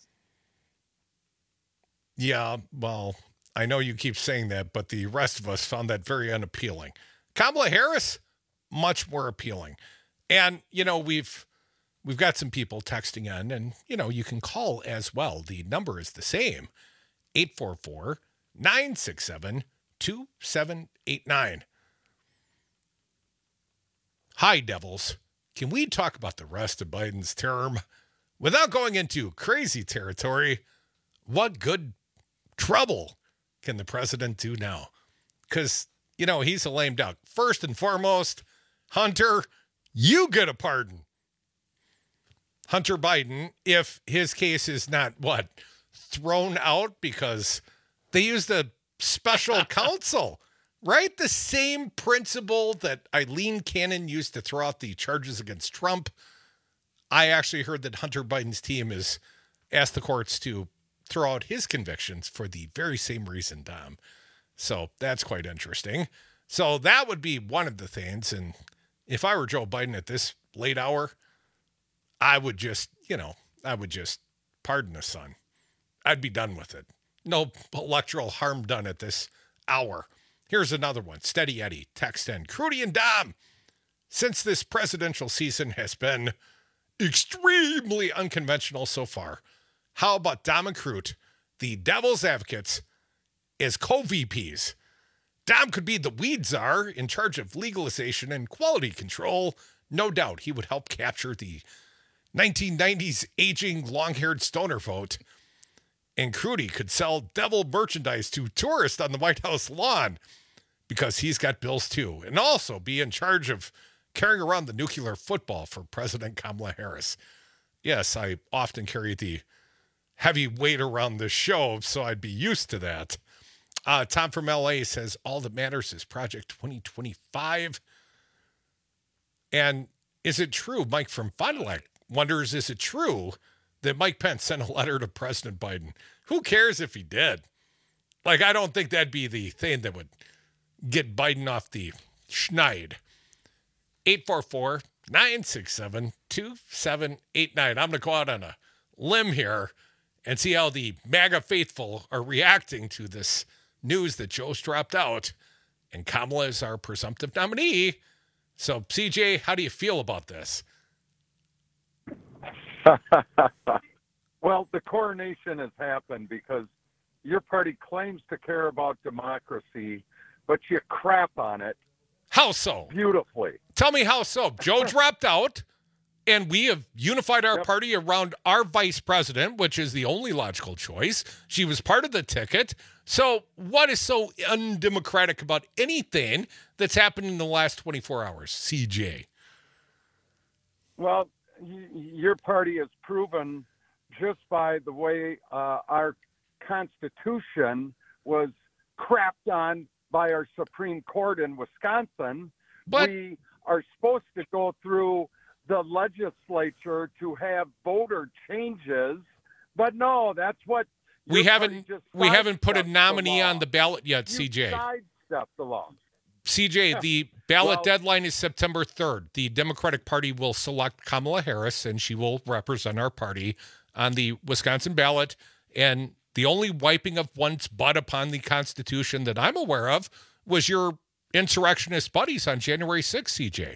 Yeah, well, I know you keep saying that, but the rest of us found that very unappealing. Kamala Harris, much more appealing. And, you know, we've we've got some people texting in, and, you know, you can call as well. The number is the same, eight four four, nine six seven, two seven eight nine. Hi, Devils. Can we talk about the rest of Biden's term without going into crazy territory? What good trouble can the president do now? Because, you know, he's a lame duck. First and foremost, Hunter, you get a pardon. Hunter Biden, if his case is not, what, thrown out because they used a special counsel, right? The same principle that Eileen Cannon used to throw out the charges against Trump. I actually heard that Hunter Biden's team has asked the courts to throw out his convictions for the very same reason, Dom. So that's quite interesting. So that would be one of the things. And if I were Joe Biden at this late hour, I would just, you know, I would just pardon the son. I'd be done with it. No electoral harm done at this hour. Here's another one. Steady Eddie, text in. Crudy and Dom, since this presidential season has been extremely unconventional so far, how about Dom and Crute, the devil's advocates, as co-V Ps? Dom could be the weed czar in charge of legalization and quality control. No doubt he would help capture the nineteen nineties aging long-haired stoner vote. And Crudy could sell devil merchandise to tourists on the White House lawn because he's got bills too. And also be in charge of carrying around the nuclear football for President Kamala Harris. Yes, I often carry the heavy weight around the show, so I'd be used to that. Uh, Tom from L A says, all that matters is Project twenty twenty-five. And is it true? Mike from Fond du Lac wonders, is it true that Mike Pence sent a letter to President Biden? Who cares if he did? Like, I don't think that'd be the thing that would get Biden off the schneid. eight four four, nine six seven, two seven eight nine. I'm going to go out on a limb here and see how the MAGA faithful are reacting to this news that Joe's dropped out and Kamala is our presumptive nominee. So, C J, how do you feel about this? Well, the coronation has happened because your party claims to care about democracy, but you crap on it. How so? Beautifully. Tell me how so. Joe dropped out, and we have unified our yep. party around our vice president, which is the only logical choice. She was part of the ticket. So what is so undemocratic about anything that's happened in the last twenty-four hours, C J? Well, y- your party has proven just by the way uh, our Constitution was crapped on by our Supreme Court in Wisconsin. But we are supposed to go through the legislature to have voter changes, but no, that's what we your haven't party just we haven't put a sidestepped nominee the law. on the ballot yet, You C J. sidestepped the law. C J, the ballot Well- deadline is September third. The Democratic Party will select Kamala Harris, and she will represent our party on the Wisconsin ballot. And the only wiping of one's butt upon the Constitution that I'm aware of was your insurrectionist buddies on January sixth, C J.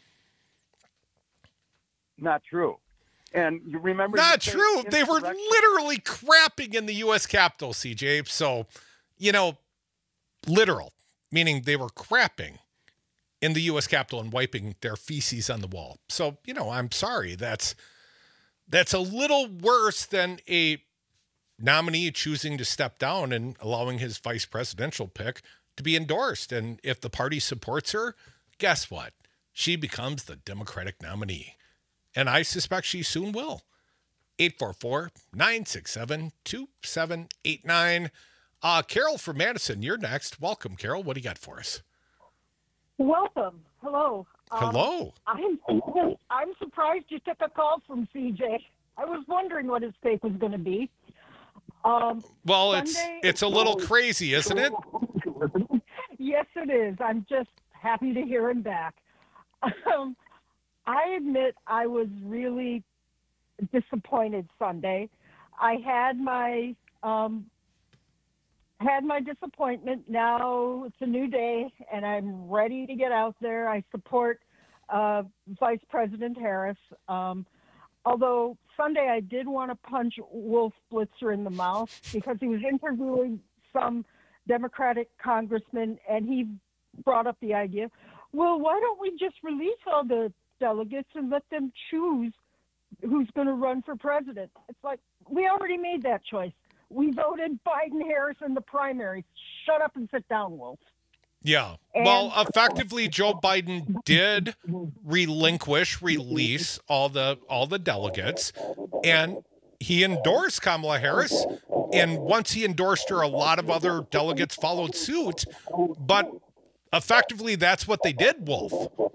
Not true. And you remember... Not you say true. They were insurrection- literally crapping in the U S Capitol, C J. So, you know, literal, meaning they were crapping in the U S Capitol and wiping their feces on the wall. So, you know, I'm sorry. That's that's a little worse than a nominee choosing to step down and allowing his vice presidential pick to be endorsed. And if the party supports her, guess what? She becomes the Democratic nominee. And I suspect she soon will. eight four four, nine six seven, two seven eight nine. Uh, Carol from Madison, you're next. Welcome, Carol. What do you got for us? Welcome. Hello. Um, Hello. I'm I'm surprised you took a call from C J. I was wondering what his take was going to be. Um, Well, Sunday- it's it's a little crazy, isn't it? Yes, it is. I'm just happy to hear him back. Um, I admit I was really disappointed Sunday. I had my um, had my disappointment. Now it's a new day, and I'm ready to get out there. I support uh, Vice President Harris. Um, although Sunday I did want to punch Wolf Blitzer in the mouth because he was interviewing some Democratic congressman, and he brought up the idea, well, why don't we just release all the delegates and let them choose who's going to run for president? It's like, we already made that choice. We voted Biden-Harris in the primaries. Shut up and sit down, Wolf. Yeah. And- Well, effectively, Joe Biden did relinquish, release all the all the delegates, and he endorsed Kamala Harris. And once he endorsed her, a lot of other delegates followed suit. But effectively, that's what they did, Wolf.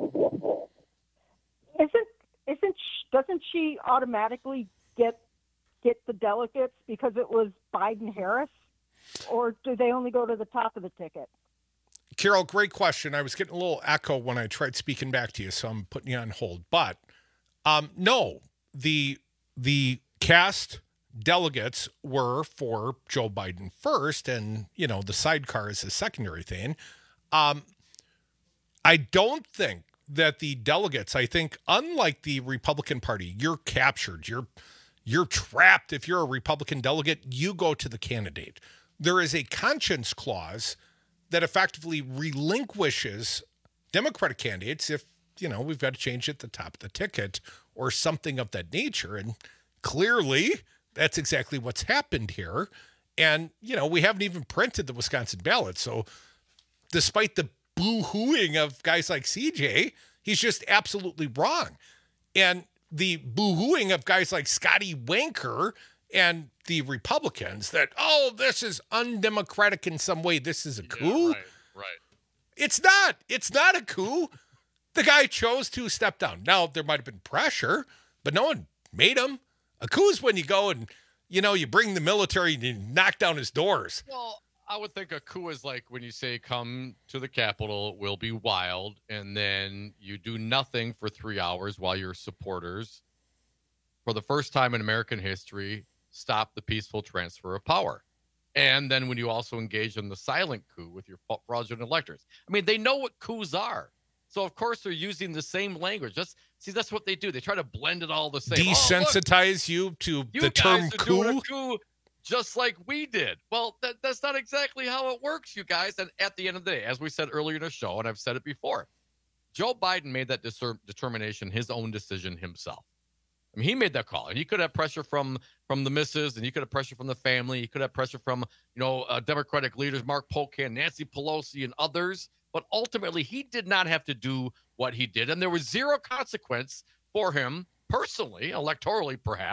Isn't isn't sh- doesn't she automatically get get the delegates because it was Biden-Harris, or do they only go to the top of the ticket? Carol, great question. I was getting a little echo when I tried speaking back to you, so I'm putting you on hold. But um, no, the the cast delegates were for Joe Biden first, and you know the sidecar is a secondary thing. Um, I don't think that the delegates, I think, unlike the Republican Party, you're captured. You're you're trapped. If you're a Republican delegate, you go to the candidate. There is a conscience clause that effectively relinquishes Democratic candidates if, you know, we've got to change at the top of the ticket or something of that nature. And clearly that's exactly what's happened here. And, you know, we haven't even printed the Wisconsin ballot. So despite the boo-hooing of guys like C J, he's just absolutely wrong. And the boo-hooing of guys like Scotty Wanker and the Republicans that, oh, this is undemocratic in some way. This is a coup. Yeah, right, right. It's not. It's not a coup. The guy chose to step down. Now, there might have been pressure, but no one made him. A coup is when you go and, you know, you bring the military and you knock down his doors. Well, I would think a coup is like when you say, come to the Capitol, we'll be wild, and then you do nothing for three hours while your supporters, for the first time in American history, stop the peaceful transfer of power. And then when you also engage in the silent coup with your fraudulent electors. I mean, they know what coups are. So, of course, they're using the same language. That's, see, that's what they do. They try to blend it all the same. Desensitize oh, you to you the term guys are doing coup. a coup just like we did. Well, that, that's not exactly how it works, you guys. And at the end of the day, as we said earlier in the show, and I've said it before, Joe Biden made that discer- determination his own decision himself. I mean, he made that call, and he could have pressure from from the missus, and he could have pressure from the family. He could have pressure from, you know, uh, Democratic leaders, Mark Pocan, Nancy Pelosi, and others. But ultimately, he did not have to do what he did, and there was zero consequence for him personally, electorally perhaps,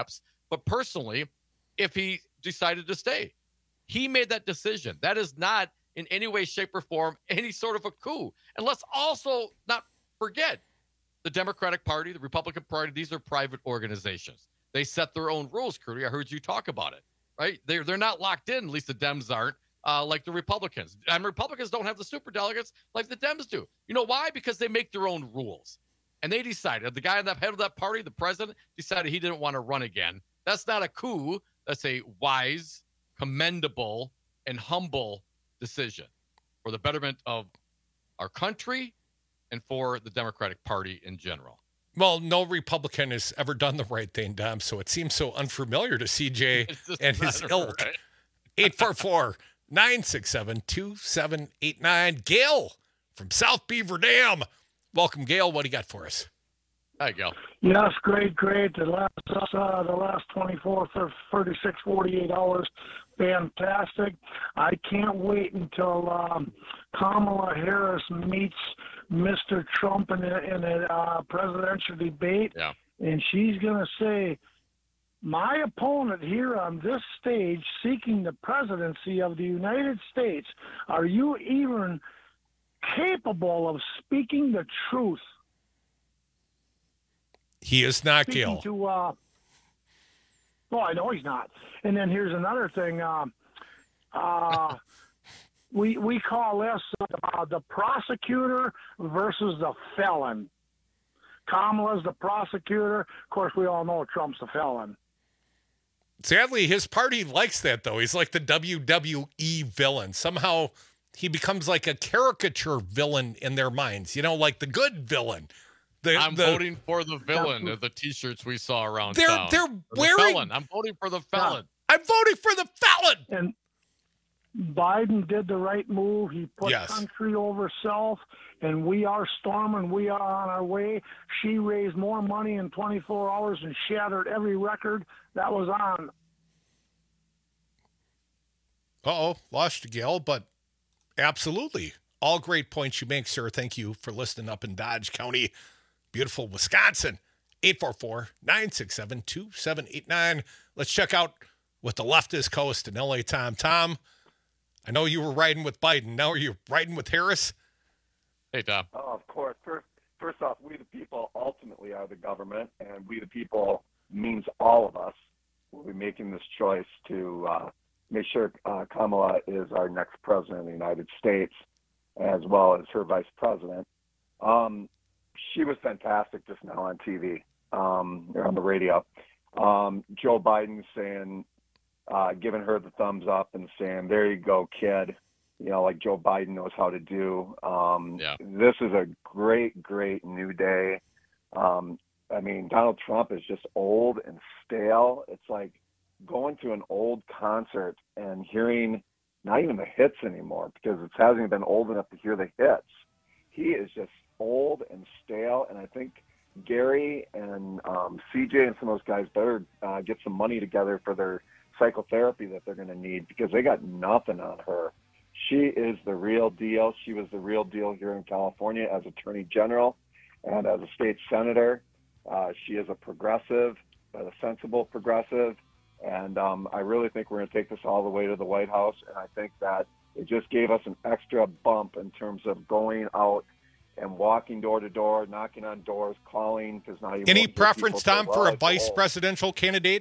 but personally, if he decided to stay. He made that decision. That is not in any way, shape, or form any sort of a coup. And let's also not forget the Democratic Party, the Republican Party, these are private organizations. They set their own rules, Curdy. I heard you talk about it, right? They're, they're not locked in, at least the Dems aren't, uh, like the Republicans. And Republicans don't have the superdelegates like the Dems do. You know why? Because they make their own rules. And they decided, the guy on the head of that party, the president, decided he didn't want to run again. That's not a coup. That's a wise, commendable, and humble decision for the betterment of our country and for the Democratic Party in general. Well, no Republican has ever done the right thing, Dom, so it seems so unfamiliar to C J and his ilk. Right. eight four four, nine six seven, two seven eight nine. Gail from South Beaver Dam. Welcome, Gail. What do you got for us? Hi, Gail. Yes, great, great. The last uh, the last twenty-four, thirty-six, forty-eight hours, fantastic. I can't wait until um, Kamala Harris meets Mister Trump in a, in a uh, presidential debate, yeah. and she's going to say, my opponent here on this stage seeking the presidency of the United States, are you even capable of speaking the truth? He is not, Speaking Gail. To, uh, well, I know he's not. And then here's another thing. Uh, uh, we we call this uh, the prosecutor versus the felon. Kamala's the prosecutor. Of course, we all know Trump's the felon. Sadly, his party likes that, though. He's like the W W E villain. Somehow he becomes like a caricature villain in their minds, you know, like the good villain. The, I'm the, voting for the villain of the T-shirts we saw around they're, town. They're the wearing... felon. I'm voting for the felon. Yeah. I'm voting for the felon! And Biden did the right move. He put yes. country over self, and we are storming. We are on our way. She raised more money in twenty-four hours and shattered every record that was on. Uh-oh, lost you, Gail, but absolutely. All great points you make, sir. Thank you for listening up in Dodge County. Beautiful Wisconsin. eight four four, nine six seven, two seven eight nine. Let's check out what the left is coast in L A. Tom. Tom, I know you were riding with Biden. Now are you riding with Harris? Hey, Tom. Oh, of course. First, first off, we the people ultimately are the government, and we the people means all of us. We'll be making this choice to uh, make sure uh, Kamala is our next president of the United States, as well as her vice president. Um, she was fantastic just now on T V, um, or on the radio. Um, Joe Biden saying, uh, giving her the thumbs up and saying, there you go, kid. You know, like Joe Biden knows how to do. Um, yeah. This is a great, great new day. Um, I mean, Donald Trump is just old and stale. It's like going to an old concert and hearing not even the hits anymore, because it hasn't been old enough to hear the hits. He is just old and stale, and I think Gary and um, C J and some of those guys better uh, get some money together for their psychotherapy that they're going to need, because they got nothing on her. She is the real deal. She was the real deal here in California as Attorney General and as a state senator. Uh, she is a progressive, but a sensible progressive. And um, I really think we're going to take this all the way to the White House. And I think that it just gave us an extra bump in terms of going out and walking door to door, knocking on doors, calling. Because now you Any preference, Tom, for a vice presidential candidate?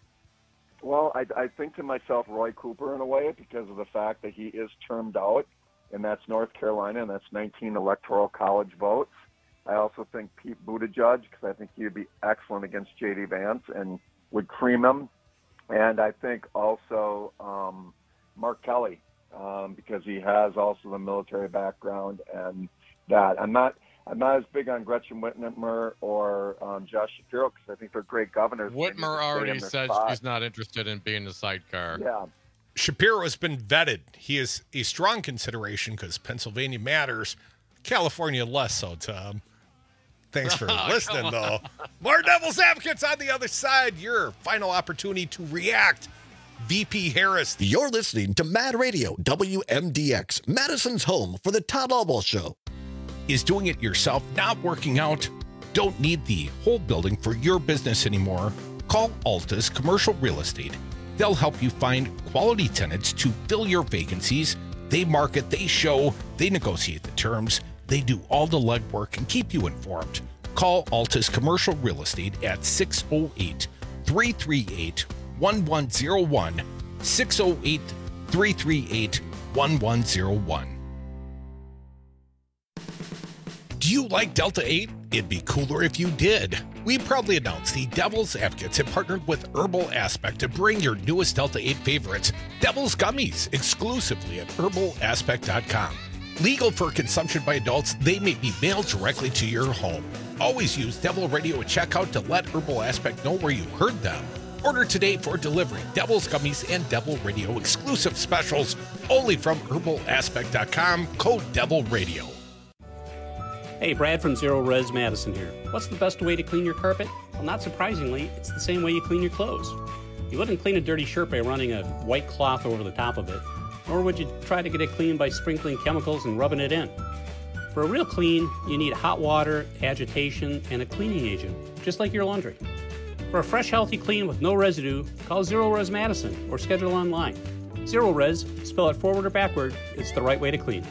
Well, I, I think to myself Roy Cooper in a way, because of the fact that he is termed out, and that's North Carolina, and that's nineteen electoral college votes. I also think Pete Buttigieg, because I think he would be excellent against J D Vance and would cream him. And I think also um, Mark Kelly, um, because he has also the military background and that. I'm not I'm not as big on Gretchen Whitmer or um, Josh Shapiro, because I think they're great governors. Whitmer already said she's not interested in being a sidecar. Yeah. Shapiro has been vetted. He is a strong consideration because Pennsylvania matters. California less so, Tom. Thanks for listening, though. More Devil's Advocates on the other side. Your final opportunity to react. V P Harris. You're listening to Mad Radio, W M D X, Madison's home for the Todd Albaugh Show. Is doing it yourself not working out? Don't need the whole building for your business anymore? Call Altus Commercial Real Estate. They'll help you find quality tenants to fill your vacancies. They market, they show, they negotiate the terms, they do all the legwork and keep you informed. Call Altus Commercial Real Estate at six oh eight, three three eight, one one oh one, six oh eight, three three eight, one one oh one. Do you like Delta eight? It'd be cooler if you did. We proudly announce the Devil's Advocates have partnered with Herbal Aspect to bring your newest Delta eight favorites, Devil's Gummies, exclusively at herbal aspect dot com. Legal for consumption by adults, they may be mailed directly to your home. Always use Devil Radio at checkout to let Herbal Aspect know where you heard them. Order today for delivery. Devil's Gummies and Devil Radio exclusive specials only from herbal aspect dot com, code Devil Radio. Hey, Brad from Zero Res Madison here. What's the best way to clean your carpet? Well, not surprisingly, it's the same way you clean your clothes. You wouldn't clean a dirty shirt by running a white cloth over the top of it, nor would you try to get it clean by sprinkling chemicals and rubbing it in. For a real clean, you need hot water, agitation, and a cleaning agent, just like your laundry. For a fresh, healthy clean with no residue, call Zero Res Madison or schedule online. Zero Res, spell it forward or backward, it's the right way to clean.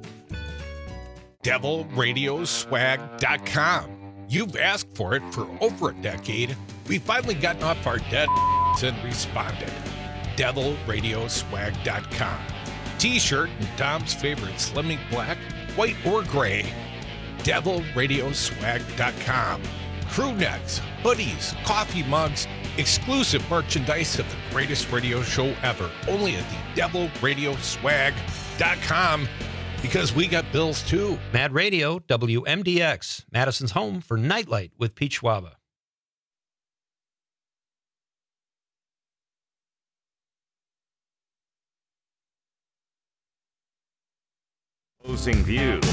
devil radio swag dot com. You've asked for it for over a decade. We've finally gotten off our dead and responded. devil radio swag dot com. T-shirt and Dom's favorite slimming black, white, or gray. devil radio swag dot com. Crew necks, hoodies, coffee mugs, exclusive merchandise of the greatest radio show ever. Only at the devil radio swag dot com. Because we got bills too. Mad Radio, W M D X, Madison's home for Nightlight with Pete Schwaba. Opposing views.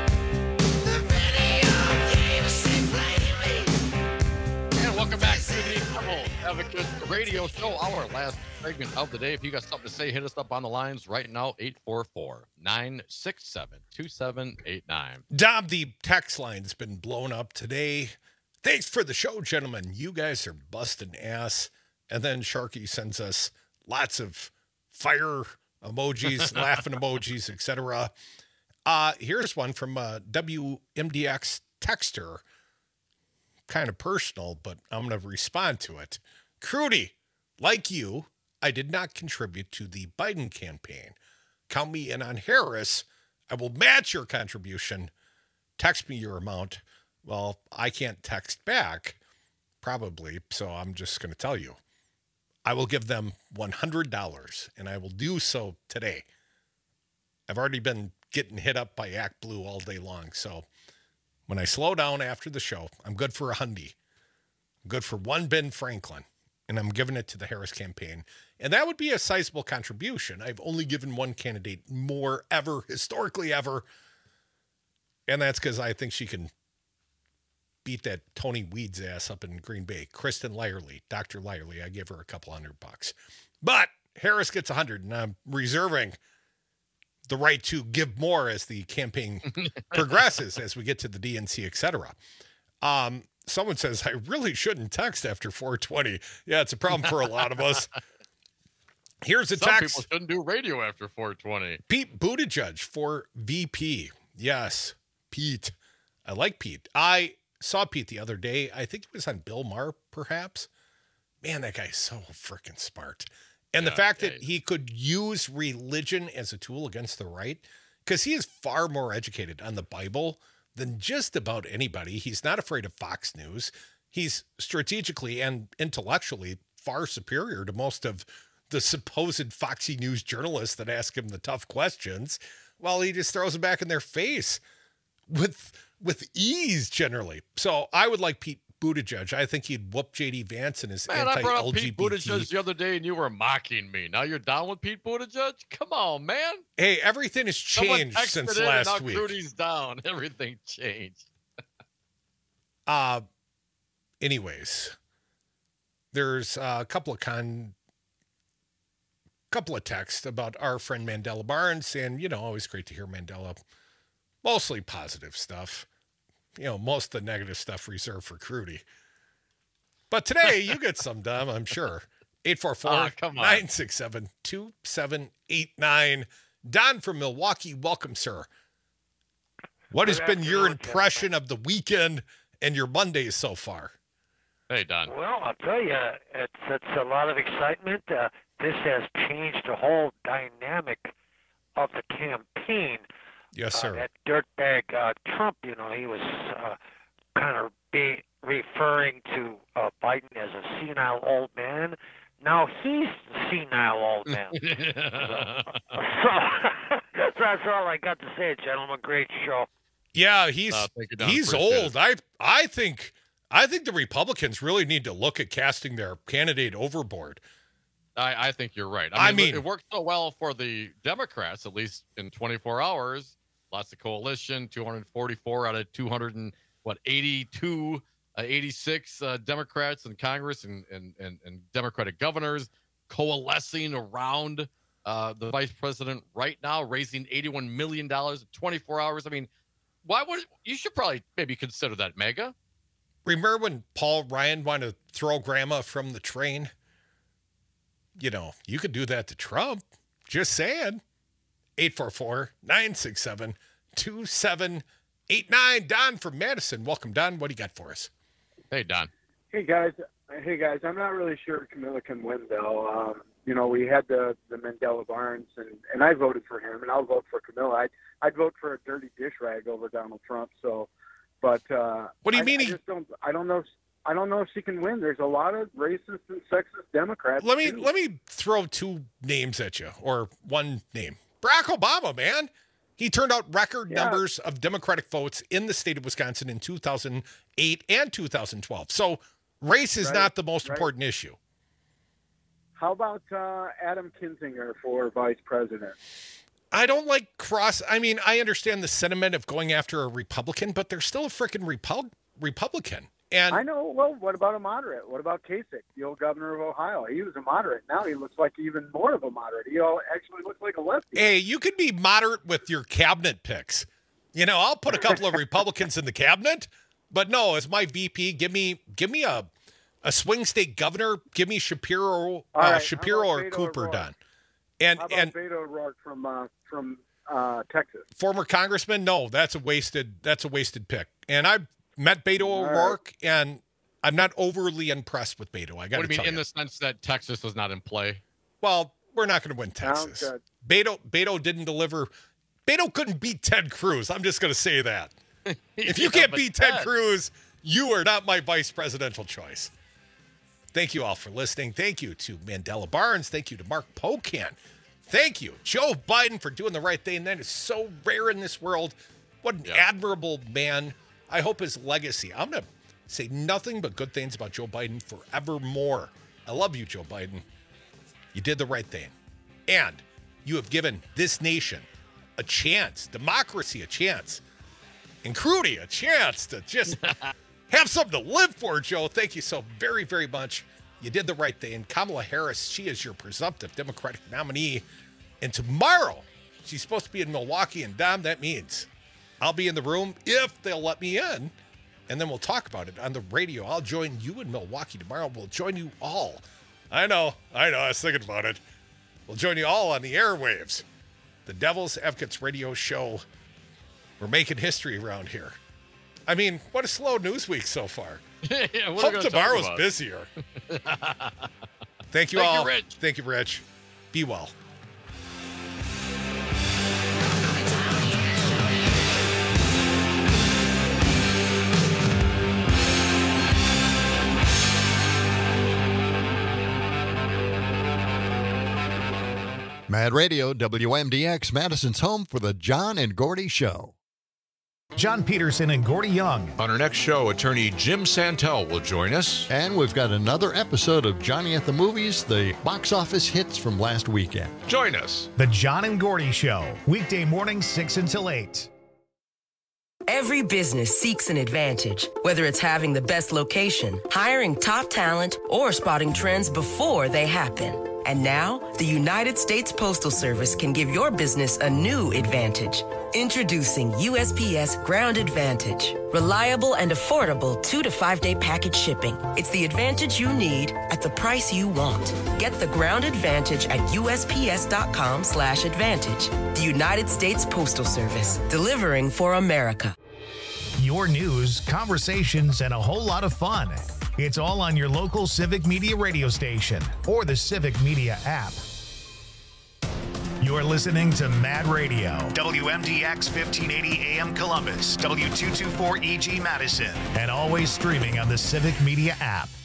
And welcome back to the Devil's Advocates Radio Show, our last segment of the day. If you got something to say, hit us up on the lines right now, eight four four, nine six seven, two seven eight nine. Dom, the text line's been blown up today. Thanks for the show, gentlemen. You guys are busting ass. And then Sharky sends us lots of fire emojis, laughing emojis, et cetera. Uh, here's one from uh, W M D X texter. Kind of personal, but I'm going to respond to it. Crudy, like you, I did not contribute to the Biden campaign. Count me in on Harris. I will match your contribution. Text me your amount. Well, I can't text back, probably, so I'm just going to tell you. I will give them one hundred dollars, and I will do so today. I've already been getting hit up by Act Blue all day long, so when I slow down after the show, I'm good for a hundy. I'm good for one Ben Franklin, and I'm giving it to the Harris campaign. And that would be a sizable contribution. I've only given one candidate more ever, historically ever, and that's because I think she can beat that Tony Weeds ass up in Green Bay. Kristen Lyerly, Doctor Lyerly, I give her a couple hundred bucks. But Harris gets a hundred, and I'm reserving the right to give more as the campaign progresses, as we get to the D N C, et cetera. Um, someone says, I really shouldn't text after four twenty. Yeah, it's a problem for a lot of us. Here's a Some text. people shouldn't do radio after four twenty. Pete Buttigieg for V P. Yes, Pete. I like Pete. I saw Pete the other day. I think it was on Bill Maher, perhaps. Man, that guy's so freaking smart. And yeah, the fact that he could use religion as a tool against the right, because he is far more educated on the Bible than just about anybody. He's not afraid of Fox News. He's strategically and intellectually far superior to most of the supposed Foxy News journalists that ask him the tough questions, while he just throws them back in their face with with ease generally. So I would like Pete Buttigieg. I think he'd whoop J D Vance and his Man, I brought up Pete anti-L G B T. Buttigieg the other day, and you were mocking me. Now you're down with Pete Buttigieg? Come on, man. Hey, everything has changed since in, last and now week. Crudy's down. Everything changed. uh, anyways, there's a couple of con, couple of texts about our friend Mandela Barnes, and you know, always great to hear Mandela. Mostly positive stuff. You know, most of the negative stuff reserved for Crudy. But today, you get some, Dom, I'm sure. eight four four, nine six seven, two seven eight nine. Don from Milwaukee, welcome, sir. What has been your impression of the weekend and your Mondays so far? Hey, Don. Well, I'll tell you, it's, it's a lot of excitement. Uh, this has changed the whole dynamic of the campaign. Yes, sir. Uh, that dirtbag uh, Trump, you know, he was uh, kind of be referring to uh, Biden as a senile old man. Now he's the senile old man. so, so that's all I got to say, gentlemen. Great show. Yeah, he's Uh, thank you, Don. he's Appreciate old. I I think I think the Republicans really need to look at casting their candidate overboard. I, I think you're right. I I mean, mean- it worked so well for the Democrats, at least in twenty-four hours. Lots of coalition, two hundred forty-four out of two hundred and what eighty-two, uh, eighty-six uh, Democrats in Congress and, and and and Democratic governors coalescing around uh, the vice president right now, raising eighty-one million dollars in twenty-four hours. I mean, why would you should probably maybe consider that mega? Remember when Paul Ryan wanted to throw grandma from the train? You know, you could do that to Trump. Just saying. eight four four, nine six seven, two seven eight nine. Don from Madison. Welcome, Don. What do you got for us? Hey, Don. Hey guys, hey guys. I'm not really sure Camilla can win though. Um, you know, we had the the Mandela Barnes, and, and I voted for him, and I'll vote for Camilla. I'd I'd vote for a dirty dish rag over Donald Trump. So, but uh, what do you I, mean? I He... just don't. I don't know. If, I don't know if she can win. There's a lot of racist and sexist Democrats. Let me too. let me throw two names at you, or one name. Barack Obama, man. He turned out record Yeah. numbers of Democratic votes in the state of Wisconsin in two thousand eight and two thousand twelve. So race is Right, not the most right. important issue. How about uh, Adam Kinzinger for vice president? I don't like cross. I mean, I understand the sentiment of going after a Republican, but they're still a freaking Repu- Republican. And I know. Well, what about a moderate? What about Kasich, the old governor of Ohio? He was a moderate. Now he looks like even more of a moderate. He all actually looks like a lefty. hey, you can be moderate with your cabinet picks. You know, I'll put a couple of Republicans in the cabinet, but no, as my V P, give me give me a a swing state governor. Give me Shapiro, uh, All right, Shapiro how or about Beto Cooper O'Rourke? done. And How about and Beto O'Rourke from uh, from uh, Texas? former congressman, no, that's a wasted that's a wasted pick. And I've met Beto All right. O'Rourke, and I'm not overly impressed with Beto. I got What to do you tell mean, in you. the sense that Texas is not in play? Well, we're not going to win Sounds Texas. good. Beto Beto didn't deliver. Beto couldn't beat Ted Cruz. I'm just going to say that. If you Yeah, can't but beat Ted Ted- Cruz, you are not my vice presidential choice. Thank you all for listening. Thank you to Mandela Barnes. Thank you to Mark Pocan. Thank you, Joe Biden, for doing the right thing. That is so rare in this world. What an admirable man. I hope his legacy. I'm going to say nothing but good things about Joe Biden forevermore. I love you, Joe Biden. You did the right thing. And you have given this nation a chance, democracy a chance, and Crudy a chance to just have something to live for, Joe. Thank you so very, very much. You did the right thing. Kamala Harris, she is your presumptive Democratic nominee. And tomorrow, she's supposed to be in Milwaukee. And Dom, that means I'll be in the room if they'll let me in. And then we'll talk about it on the radio. I'll join you in Milwaukee tomorrow. We'll join you all. I know, I know, I was thinking about it. We'll join you all on the airwaves. The Devil's Advocates radio show. We're making history around here. I mean, what a slow news week so far. Yeah, what are we Hope gonna talk tomorrow's about? busier. Thank you Thank all. you, Rich. Thank you, Rich. Be well. Mad Radio, W M D X, Madison's home for the John and Gordy Show. John Peterson and Gordy Young. On our next show, attorney Jim Santel will join us. And we've got another episode of Johnny at the Movies, the box office hits from last weekend. Join us. The John and Gordy Show. Weekday mornings, six until eight. Every business seeks an advantage, whether it's having the best location, hiring top talent, or spotting trends before they happen. And now, the United States Postal Service can give your business a new advantage. Introducing U S P S Ground Advantage. Reliable and affordable two to five day package shipping. It's the advantage you need at the price you want. Get the Ground Advantage at U S P S dot com slash advantage. The United States Postal Service, delivering for America. Your news, conversations, and a whole lot of fun. It's all on your local Civic Media radio station or the Civic Media app. You're listening to Mad Radio, W M D X fifteen eighty A M Columbus, W two twenty-four E G Madison, and always streaming on the Civic Media app.